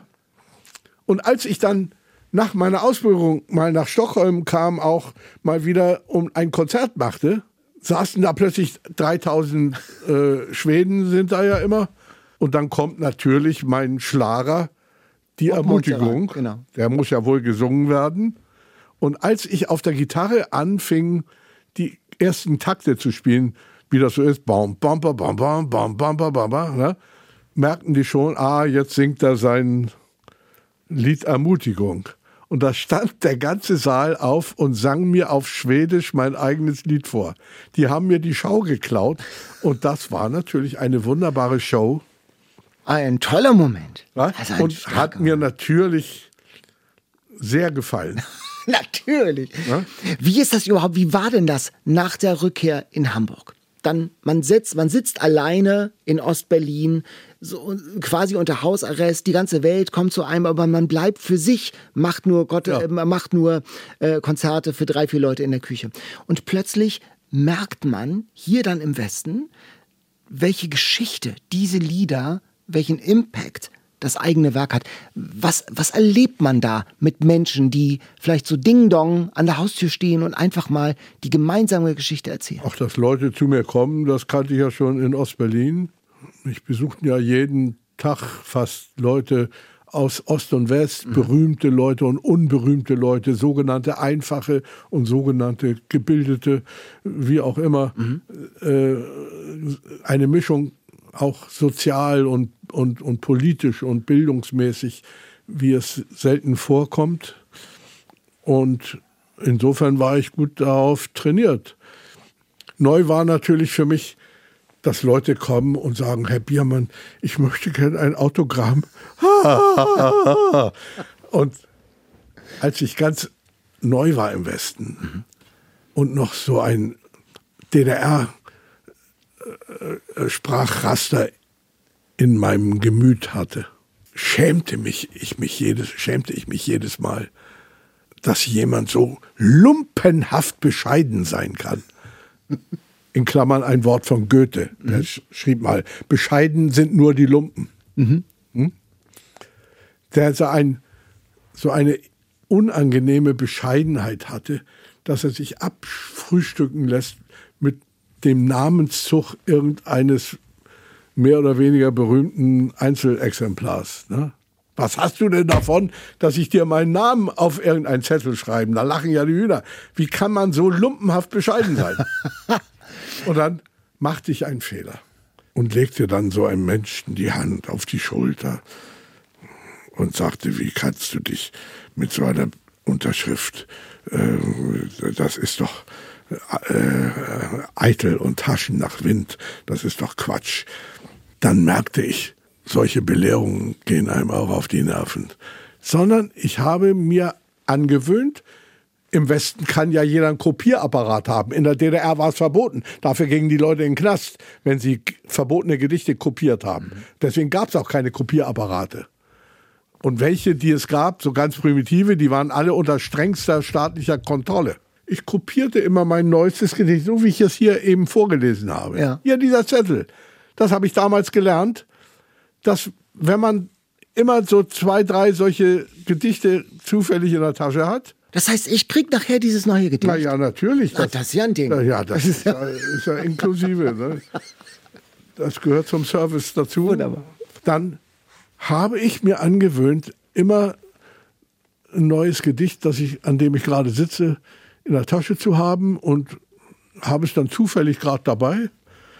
[SPEAKER 2] Und als ich dann nach meiner Ausbildung mal nach Stockholm kam, auch mal wieder um ein Konzert machte, saßen da plötzlich dreitausend äh, Schweden, sind da ja immer. Und dann kommt natürlich mein Schlager, die Ermutigung. Genau. Der muss ja wohl gesungen werden. Und als ich auf der Gitarre anfing, die ersten Takte zu spielen, wie das so ist, bam, bam, bam, bam, bam, bam, bam, bam, bam, bam, ne, merkten die schon, ah, jetzt singt er sein Lied Ermutigung. Und da stand der ganze Saal auf und sang mir auf Schwedisch mein eigenes Lied vor. Die haben mir die Schau geklaut und das war natürlich eine wunderbare Show.
[SPEAKER 3] Ein toller Moment.
[SPEAKER 2] Ja?
[SPEAKER 3] Also
[SPEAKER 2] und hat mir natürlich sehr gefallen.
[SPEAKER 3] Natürlich. Ja? Wie ist das überhaupt? Wie war denn das nach der Rückkehr in Hamburg? Dann, man sitzt, man sitzt alleine in Ostberlin, so quasi unter Hausarrest, die ganze Welt kommt zu einem, aber man bleibt für sich, macht nur Gott, ja. äh, macht nur äh, Konzerte für drei, vier Leute in der Küche. Und plötzlich merkt man hier dann im Westen, welche Geschichte diese Lieder, welchen Impact das eigene Werk hat. Was, was erlebt man da mit Menschen, die vielleicht so Ding-Dong an der Haustür stehen und einfach mal die gemeinsame Geschichte erzählen?
[SPEAKER 2] Auch, dass Leute zu mir kommen, das kannte ich ja schon in Ostberlin. Ich besuchte ja jeden Tag fast Leute aus Ost und West, mhm. berühmte Leute und unberühmte Leute, sogenannte Einfache und sogenannte Gebildete, wie auch immer. Mhm. Äh, eine Mischung auch sozial und, und, und politisch und bildungsmäßig, wie es selten vorkommt. Und insofern war ich gut darauf trainiert. Neu war natürlich für mich, dass Leute kommen und sagen, Herr Biermann, ich möchte gerne ein Autogramm. Und als ich ganz neu war im Westen mhm. und noch so ein D D R Sprachraster in meinem Gemüt hatte, schämte mich ich mich jedes schämte ich mich jedes Mal, dass jemand so lumpenhaft bescheiden sein kann. In Klammern ein Wort von Goethe. Mhm. Der schrieb mal: Bescheiden sind nur die Lumpen. Mhm. Hm? Der so ein so eine unangenehme Bescheidenheit hatte, dass er sich abfrühstücken lässt mit dem Namenszug irgendeines mehr oder weniger berühmten Einzelexemplars. Ne? Was hast du denn davon, dass ich dir meinen Namen auf irgendeinen Zettel schreibe? Da lachen ja die Hühner. Wie kann man so lumpenhaft bescheiden sein? Und dann machte ich einen Fehler und legte dann so einem Menschen die Hand auf die Schulter und sagte, wie kannst du dich mit so einer Unterschrift, äh, das ist doch äh, eitel und Taschen nach Wind, das ist doch Quatsch. Dann merkte ich, solche Belehrungen gehen einem auch auf die Nerven. Sondern ich habe mir angewöhnt, im Westen kann ja jeder einen Kopierapparat haben. In der D D R war es verboten. Dafür gingen die Leute in den Knast, wenn sie verbotene Gedichte kopiert haben. Deswegen gab es auch keine Kopierapparate. Und welche, die es gab, so ganz primitive, die waren alle unter strengster staatlicher Kontrolle. Ich kopierte immer mein neuestes Gedicht, so wie ich es hier eben vorgelesen habe.
[SPEAKER 3] Ja.
[SPEAKER 2] Hier dieser Zettel. Das habe ich damals gelernt, dass wenn man immer so zwei, drei solche Gedichte zufällig in der Tasche hat.
[SPEAKER 3] Das heißt, ich krieg nachher dieses neue Gedicht?
[SPEAKER 2] Na ja, natürlich.
[SPEAKER 3] Das, das ist ja ein Ding.
[SPEAKER 2] Na ja, das ist ja, ist ja inklusive. Ne? Das gehört zum Service dazu.
[SPEAKER 3] Wunderbar.
[SPEAKER 2] Dann habe ich mir angewöhnt, immer ein neues Gedicht, das ich, an dem ich gerade sitze, in der Tasche zu haben und habe es dann zufällig gerade dabei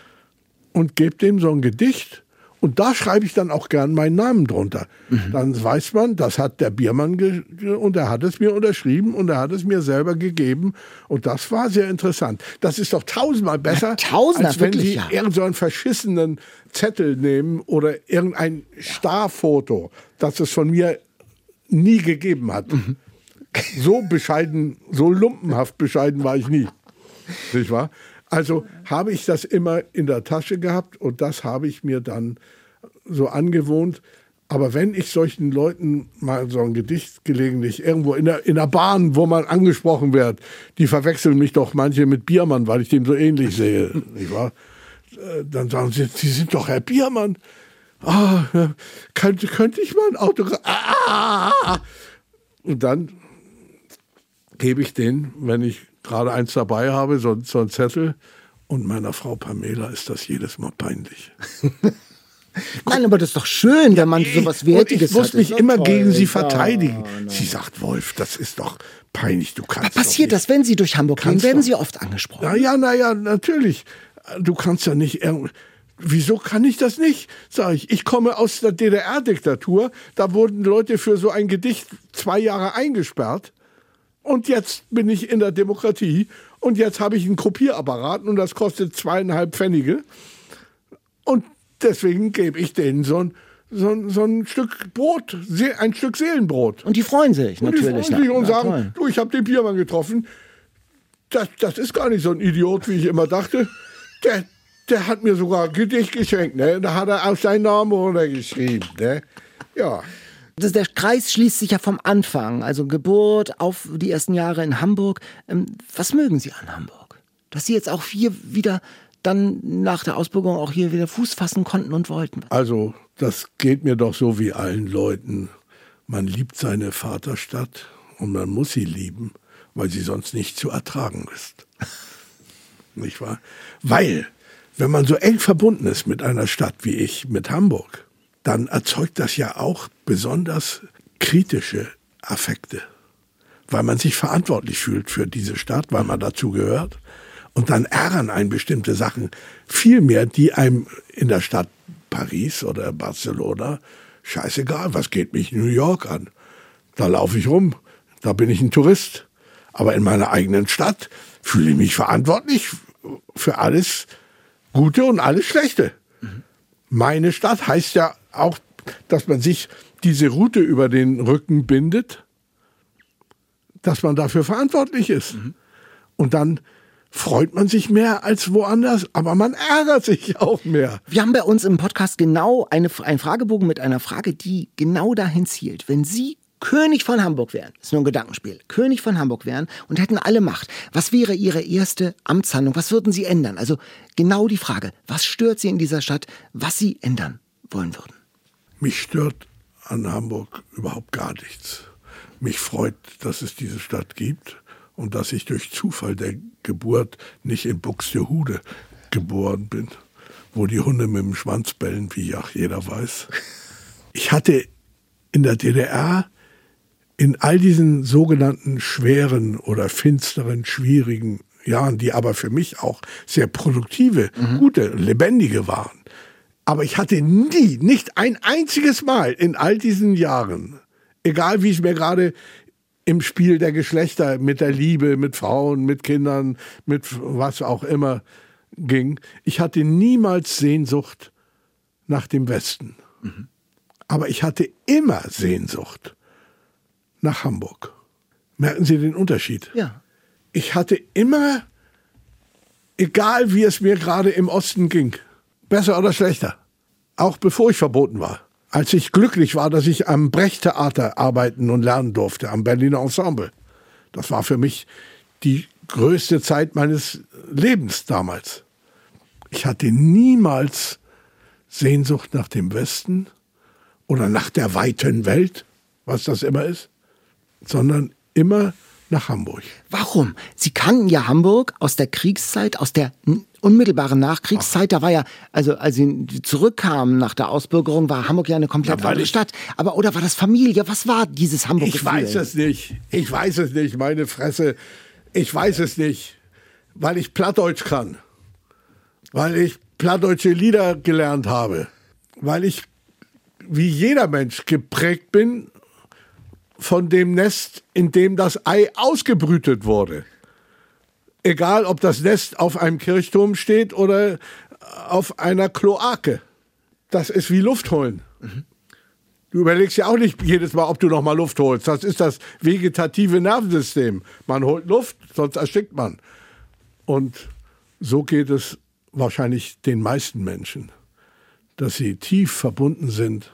[SPEAKER 2] und gebe dem so ein Gedicht. Und da schreibe ich dann auch gern meinen Namen drunter. Mhm. Dann weiß man, das hat der Biermann ge- und er hat es mir unterschrieben und er hat es mir selber gegeben. Und das war sehr interessant. Das ist doch tausendmal besser,
[SPEAKER 3] ja, tausendmal,
[SPEAKER 2] als wenn
[SPEAKER 3] wirklich,
[SPEAKER 2] Sie
[SPEAKER 3] ja.
[SPEAKER 2] irgend so einen verschissenen Zettel nehmen oder irgendein Starfoto, das es von mir nie gegeben hat. Mhm. So bescheiden, so lumpenhaft bescheiden war ich nie. Nicht wahr? Also habe ich das immer in der Tasche gehabt und das habe ich mir dann so angewohnt. Aber wenn ich solchen Leuten mal so ein Gedicht gelegentlich irgendwo in der, in der Bahn, wo man angesprochen wird, die verwechseln mich doch manche mit Biermann, weil ich dem so ähnlich sehe, nicht wahr? Dann sagen sie, Sie sind doch Herr Biermann. Ah, könnte, könnte ich mal ein Autogramm? Ah! Und dann gebe ich den, wenn ich gerade eins dabei habe, so, so ein Zettel. Und meiner Frau Pamela ist das jedes Mal peinlich.
[SPEAKER 3] Nein, aber das ist doch schön, wenn man sowas Wertiges hat.
[SPEAKER 2] Ich muss mich
[SPEAKER 3] ist
[SPEAKER 2] immer
[SPEAKER 3] toll.
[SPEAKER 2] gegen sie verteidigen.
[SPEAKER 3] Oh, no.
[SPEAKER 2] Sie sagt, Wolf, das ist doch peinlich, du kannst
[SPEAKER 3] Aber passiert
[SPEAKER 2] doch
[SPEAKER 3] das, wenn Sie durch Hamburg gehen,
[SPEAKER 2] Kannst
[SPEAKER 3] werden
[SPEAKER 2] doch.
[SPEAKER 3] Sie oft angesprochen?
[SPEAKER 2] Na ja, na ja, natürlich. Du kannst ja nicht irgendwie... Wieso kann ich das nicht? Sag ich. Ich komme aus der D D R-Diktatur. Da wurden Leute für so ein Gedicht zwei Jahre eingesperrt. Und jetzt bin ich in der Demokratie und jetzt habe ich einen Kopierapparat und das kostet zweieinhalb Pfennige. Und deswegen gebe ich denen so ein, so ein, so ein Stück Brot, ein Stück Seelenbrot.
[SPEAKER 3] Und die freuen sich
[SPEAKER 2] Und die
[SPEAKER 3] natürlich.
[SPEAKER 2] freuen sich und
[SPEAKER 3] Na,
[SPEAKER 2] sagen,
[SPEAKER 3] toll.
[SPEAKER 2] du, ich habe den Biermann getroffen. Das, das ist gar nicht so ein Idiot, wie ich immer dachte. Der, der hat mir sogar ein Gedicht geschenkt. Ne? Da hat er auch seinen Namen runtergeschrieben. Ne? Ja.
[SPEAKER 3] Das, der Kreis schließt sich ja vom Anfang, also Geburt auf die ersten Jahre in Hamburg. Ähm, was mögen Sie an Hamburg? Dass Sie jetzt auch hier wieder dann nach der Ausbildung auch hier wieder Fuß fassen konnten und wollten.
[SPEAKER 2] Also, das geht mir doch so wie allen Leuten. Man liebt seine Vaterstadt und man muss sie lieben, weil sie sonst nicht zu ertragen ist. Nicht wahr? Weil, wenn man so eng verbunden ist mit einer Stadt wie ich, mit Hamburg, dann erzeugt das ja auch besonders kritische Affekte, weil man sich verantwortlich fühlt für diese Stadt, weil man dazu gehört. Und dann ärgern einen bestimmte Sachen viel mehr, die einem in der Stadt Paris oder Barcelona, scheißegal, was geht mich New York an? Da laufe ich rum, da bin ich ein Tourist. Aber in meiner eigenen Stadt fühle ich mich verantwortlich für alles Gute und alles Schlechte. Mhm. Meine Stadt heißt ja auch, dass man sich diese Route über den Rücken bindet, dass man dafür verantwortlich ist. Mhm. Und dann freut man sich mehr als woanders, aber man ärgert sich auch mehr.
[SPEAKER 3] Wir haben bei uns im Podcast genau eine, einen Fragebogen mit einer Frage, die genau dahin zielt. Wenn Sie König von Hamburg wären, ist nur ein Gedankenspiel, König von Hamburg wären und hätten alle Macht, was wäre Ihre erste Amtshandlung? Was würden Sie ändern? Also genau die Frage, was stört Sie in dieser Stadt, was Sie ändern wollen würden?
[SPEAKER 2] Mich stört an Hamburg überhaupt gar nichts. Mich freut, dass es diese Stadt gibt und dass ich durch Zufall der Geburt nicht in Buxtehude geboren bin, wo die Hunde mit dem Schwanz bellen, wie auch jeder weiß. Ich hatte in der D D R in all diesen sogenannten schweren oder finsteren, schwierigen Jahren, die aber für mich auch sehr produktive, mhm. gute, lebendige waren. Aber ich hatte nie, nicht ein einziges Mal in all diesen Jahren, egal wie es mir gerade im Spiel der Geschlechter, mit der Liebe, mit Frauen, mit Kindern, mit was auch immer ging, ich hatte niemals Sehnsucht nach dem Westen. Mhm. Aber ich hatte immer Sehnsucht nach Hamburg. Merken Sie den Unterschied?
[SPEAKER 3] Ja.
[SPEAKER 2] Ich hatte immer, egal wie es mir gerade im Osten ging, besser oder schlechter, auch bevor ich verboten war, als ich glücklich war, dass ich am Brecht-Theater arbeiten und lernen durfte, am Berliner Ensemble. Das war für mich die größte Zeit meines Lebens damals. Ich hatte niemals Sehnsucht nach dem Westen oder nach der weiten Welt, was das immer ist, sondern immer nach Hamburg.
[SPEAKER 3] Warum? Sie kannten ja Hamburg aus der Kriegszeit, aus der unmittelbaren Nachkriegszeit. Ach. Da war ja, also als Sie zurückkamen nach der Ausbürgerung, war Hamburg ja eine komplett ja, andere ich, Stadt. Aber oder war das Familie? Was war dieses Hamburg?
[SPEAKER 2] Ich weiß es nicht. Ich weiß es nicht, meine Fresse. Ich weiß es nicht, weil ich Plattdeutsch kann. Weil ich plattdeutsche Lieder gelernt habe. Weil ich, wie jeder Mensch, geprägt bin von dem Nest, in dem das Ei ausgebrütet wurde. Egal, ob das Nest auf einem Kirchturm steht oder auf einer Kloake. Das ist wie Luft holen. Mhm. Du überlegst ja auch nicht jedes Mal, ob du noch mal Luft holst. Das ist das vegetative Nervensystem. Man holt Luft, sonst erstickt man. Und so geht es wahrscheinlich den meisten Menschen, dass sie tief verbunden sind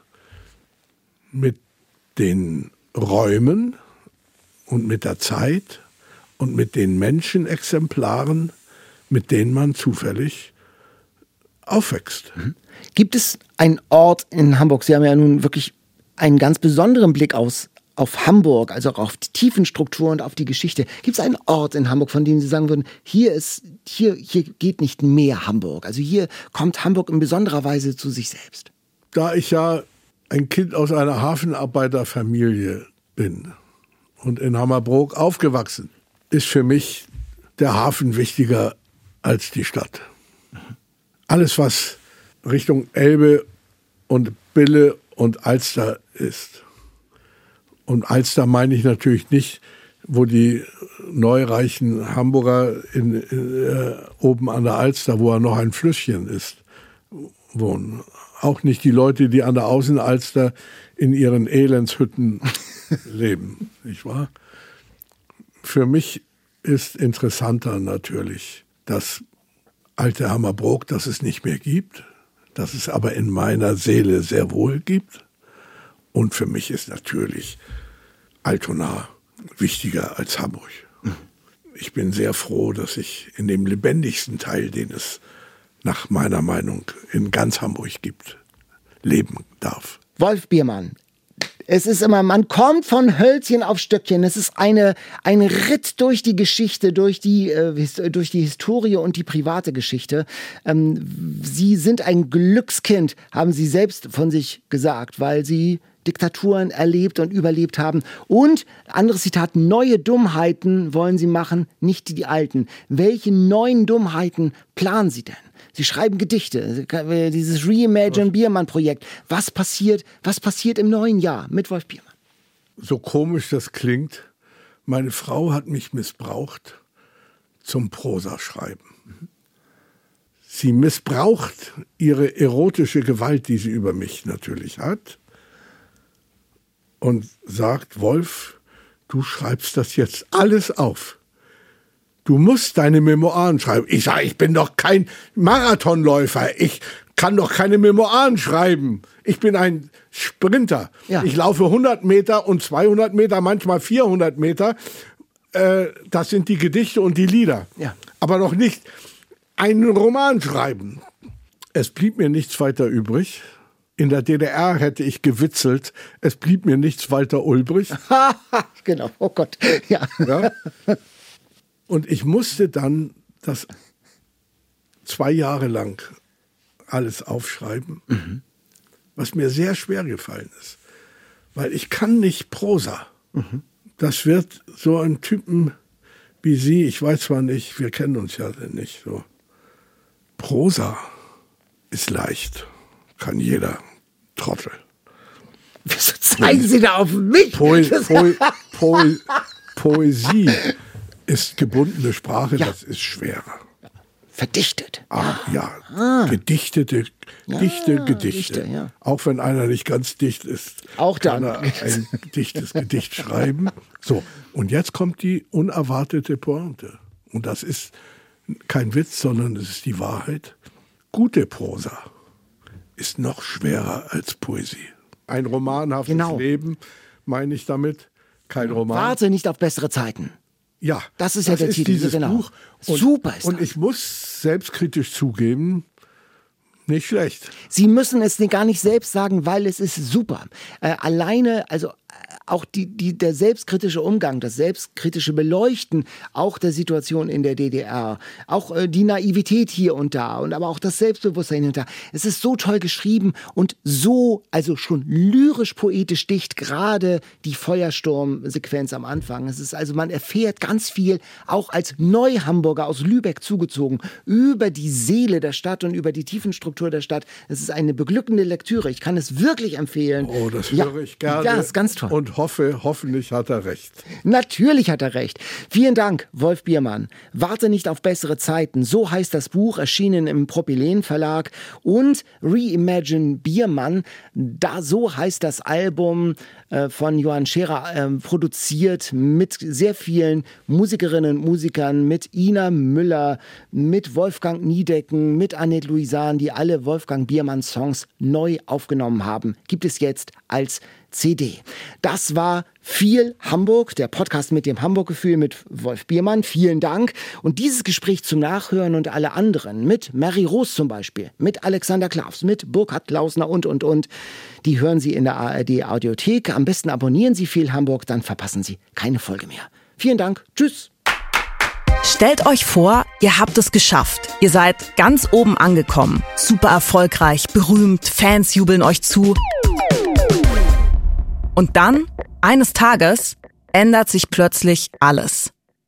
[SPEAKER 2] mit den Räumen und mit der Zeit und mit den Menschenexemplaren, mit denen man zufällig aufwächst.
[SPEAKER 3] Mhm. Gibt es einen Ort in Hamburg, Sie haben ja nun wirklich einen ganz besonderen Blick aus, auf Hamburg, also auch auf die Tiefenstruktur und auf die Geschichte. Gibt es einen Ort in Hamburg, von dem Sie sagen würden, hier ist, hier, hier geht nicht mehr Hamburg? Also hier kommt Hamburg in besonderer Weise zu sich selbst.
[SPEAKER 2] Da ich ja ein Kind aus einer Hafenarbeiterfamilie bin und in Hammerbrook aufgewachsen, ist für mich der Hafen wichtiger als die Stadt. Alles, was Richtung Elbe und Bille und Alster ist. Und Alster meine ich natürlich nicht, wo die neureichen Hamburger in, äh, oben an der Alster, wo er noch ein Flüsschen ist, wohnen. Auch nicht die Leute, die an der Außenalster in ihren Elendshütten leben, nicht wahr? Für mich ist interessanter natürlich das alte Hammerbrook, das es nicht mehr gibt, das es aber in meiner Seele sehr wohl gibt. Und für mich ist natürlich Altona wichtiger als Hamburg. Ich bin sehr froh, dass ich in dem lebendigsten Teil, den es nach meiner Meinung in ganz Hamburg gibt, leben darf.
[SPEAKER 3] Wolf Biermann, es ist immer, man kommt von Hölzchen auf Stöckchen. Es ist eine, ein Ritt durch die Geschichte, durch die, äh, durch die Historie und die private Geschichte. Ähm, Sie sind ein Glückskind, haben Sie selbst von sich gesagt, weil Sie Diktaturen erlebt und überlebt haben. Und, anderes Zitat, neue Dummheiten wollen Sie machen, nicht die alten. Welche neuen Dummheiten planen Sie denn? Sie schreiben Gedichte, dieses Reimagine Biermann-Projekt. Was passiert, was passiert im neuen Jahr mit Wolf Biermann?
[SPEAKER 2] So komisch das klingt, meine Frau hat mich missbraucht zum Prosaschreiben. Sie missbraucht ihre erotische Gewalt, die sie über mich natürlich hat, und sagt, Wolf, du schreibst das jetzt alles auf. Du musst deine Memoiren schreiben. Ich sage, ich bin doch kein Marathonläufer. Ich kann doch keine Memoiren schreiben. Ich bin ein Sprinter. Ja. Ich laufe hundert Meter und zweihundert Meter, manchmal vierhundert Meter. Äh, das sind die Gedichte und die Lieder. Ja. Aber noch nicht einen Roman schreiben. Es blieb mir nichts weiter übrig. In der D D R hätte ich gewitzelt. Es blieb mir nichts weiter Ulbrich.
[SPEAKER 3] Genau, oh Gott. Ja.
[SPEAKER 2] Ja? Und ich musste dann das zwei Jahre lang alles aufschreiben, mhm. was mir sehr schwer gefallen ist. Weil ich kann nicht Prosa. Mhm. Das wird so ein Typen wie Sie, ich weiß zwar nicht, wir kennen uns ja nicht so. Prosa ist leicht, kann jeder Trottel.
[SPEAKER 3] Wieso zeigen Sie da auf mich?
[SPEAKER 2] Po po po Poesie ist gebundene Sprache, ja. Das ist schwerer.
[SPEAKER 3] Verdichtet.
[SPEAKER 2] Ah, ja, ah. gedichtete Dichte,
[SPEAKER 3] ja,
[SPEAKER 2] Gedichte.
[SPEAKER 3] Dichte, ja.
[SPEAKER 2] Auch wenn einer nicht ganz dicht ist,
[SPEAKER 3] auch
[SPEAKER 2] kann
[SPEAKER 3] dann.
[SPEAKER 2] er ein dichtes Gedicht schreiben. So, und jetzt kommt die unerwartete Pointe. Und das ist kein Witz, sondern es ist die Wahrheit. Gute Prosa ist noch schwerer als Poesie. Ein romanhaftes
[SPEAKER 3] genau.
[SPEAKER 2] Leben, meine ich damit. Kein Roman.
[SPEAKER 3] Warte nicht auf bessere Zeiten.
[SPEAKER 2] Ja,
[SPEAKER 3] das ist ja der
[SPEAKER 2] ist
[SPEAKER 3] Titel.
[SPEAKER 2] Dieses
[SPEAKER 3] genau.
[SPEAKER 2] Buch. Und,
[SPEAKER 3] Super ist
[SPEAKER 2] Und
[SPEAKER 3] das.
[SPEAKER 2] ich muss selbstkritisch zugeben, nicht schlecht.
[SPEAKER 3] Sie müssen es gar nicht selbst sagen, weil es ist super. Äh, alleine, also äh, auch die, die, der selbstkritische Umgang, das selbstkritische Beleuchten auch der Situation in der D D R, auch äh, die Naivität hier und da und aber auch das Selbstbewusstsein hier und da. Es ist so toll geschrieben und so, also schon lyrisch-poetisch dicht, gerade die Feuersturm-Sequenz am Anfang. Es ist also, man erfährt ganz viel, auch als Neuhamburger aus Lübeck zugezogen, über die Seele der Stadt und über die Tiefenstruktur der Stadt. Es ist eine beglückende Lektüre. Ich kann es wirklich empfehlen.
[SPEAKER 2] Oh, das
[SPEAKER 3] ja.
[SPEAKER 2] höre ich gerne.
[SPEAKER 3] Ja, das ist ganz toll.
[SPEAKER 2] Und hoffe, hoffentlich hat er recht.
[SPEAKER 3] Natürlich hat er recht. Vielen Dank, Wolf Biermann. Warte nicht auf bessere Zeiten. So heißt das Buch, erschienen im Propylen Verlag. Und Reimagine Biermann, da so heißt das Album äh, von Johann Scherer, äh, produziert mit sehr vielen Musikerinnen und Musikern, mit Ina Müller, mit Wolfgang Niedecken, mit Annette Louisan, die alle Wolfgang Biermann Songs neu aufgenommen haben. Gibt es jetzt als C D. Das war Viel Hamburg, der Podcast mit dem Hamburg-Gefühl mit Wolf Biermann. Vielen Dank. Und dieses Gespräch zum Nachhören und alle anderen, mit Mary Roos zum Beispiel, mit Alexander Klavs, mit Burkhard Klausner und, und, und, die hören Sie in der A R D-Audiothek. Am besten abonnieren Sie Viel Hamburg, dann verpassen Sie keine Folge mehr. Vielen Dank. Tschüss.
[SPEAKER 8] Stellt euch vor, ihr habt es geschafft. Ihr seid ganz oben angekommen. Super erfolgreich, berühmt, Fans jubeln euch zu. Und dann, eines Tages, ändert sich plötzlich alles.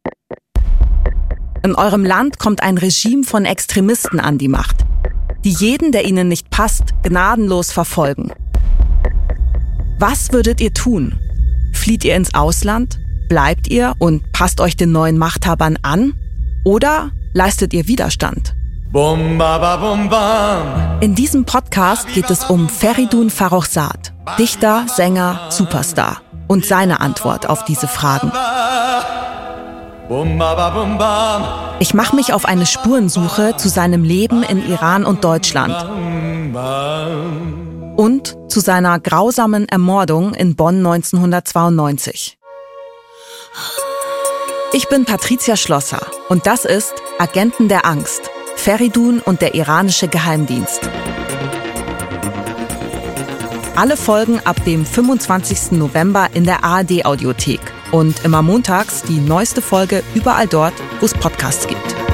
[SPEAKER 8] In eurem Land kommt ein Regime von Extremisten an die Macht, die jeden, der ihnen nicht passt, gnadenlos verfolgen. Was würdet ihr tun? Flieht ihr ins Ausland? Bleibt ihr und passt euch den neuen Machthabern an? Oder leistet ihr Widerstand? Bum, ba, ba, bum, bam. In diesem Podcast geht es um Feridun Farrokhzad, Dichter, Sänger, Superstar und seine Antwort auf diese Fragen. Ich mache mich auf eine Spurensuche zu seinem Leben in Iran und Deutschland und zu seiner grausamen Ermordung in Bonn neunzehnhundertzweiundneunzig. Ich bin Patricia Schlosser und das ist Agenten der Angst, Feridun und der iranische Geheimdienst. Alle Folgen ab dem fünfundzwanzigsten November in der A R D-Audiothek und immer montags die neueste Folge überall dort, wo es Podcasts gibt.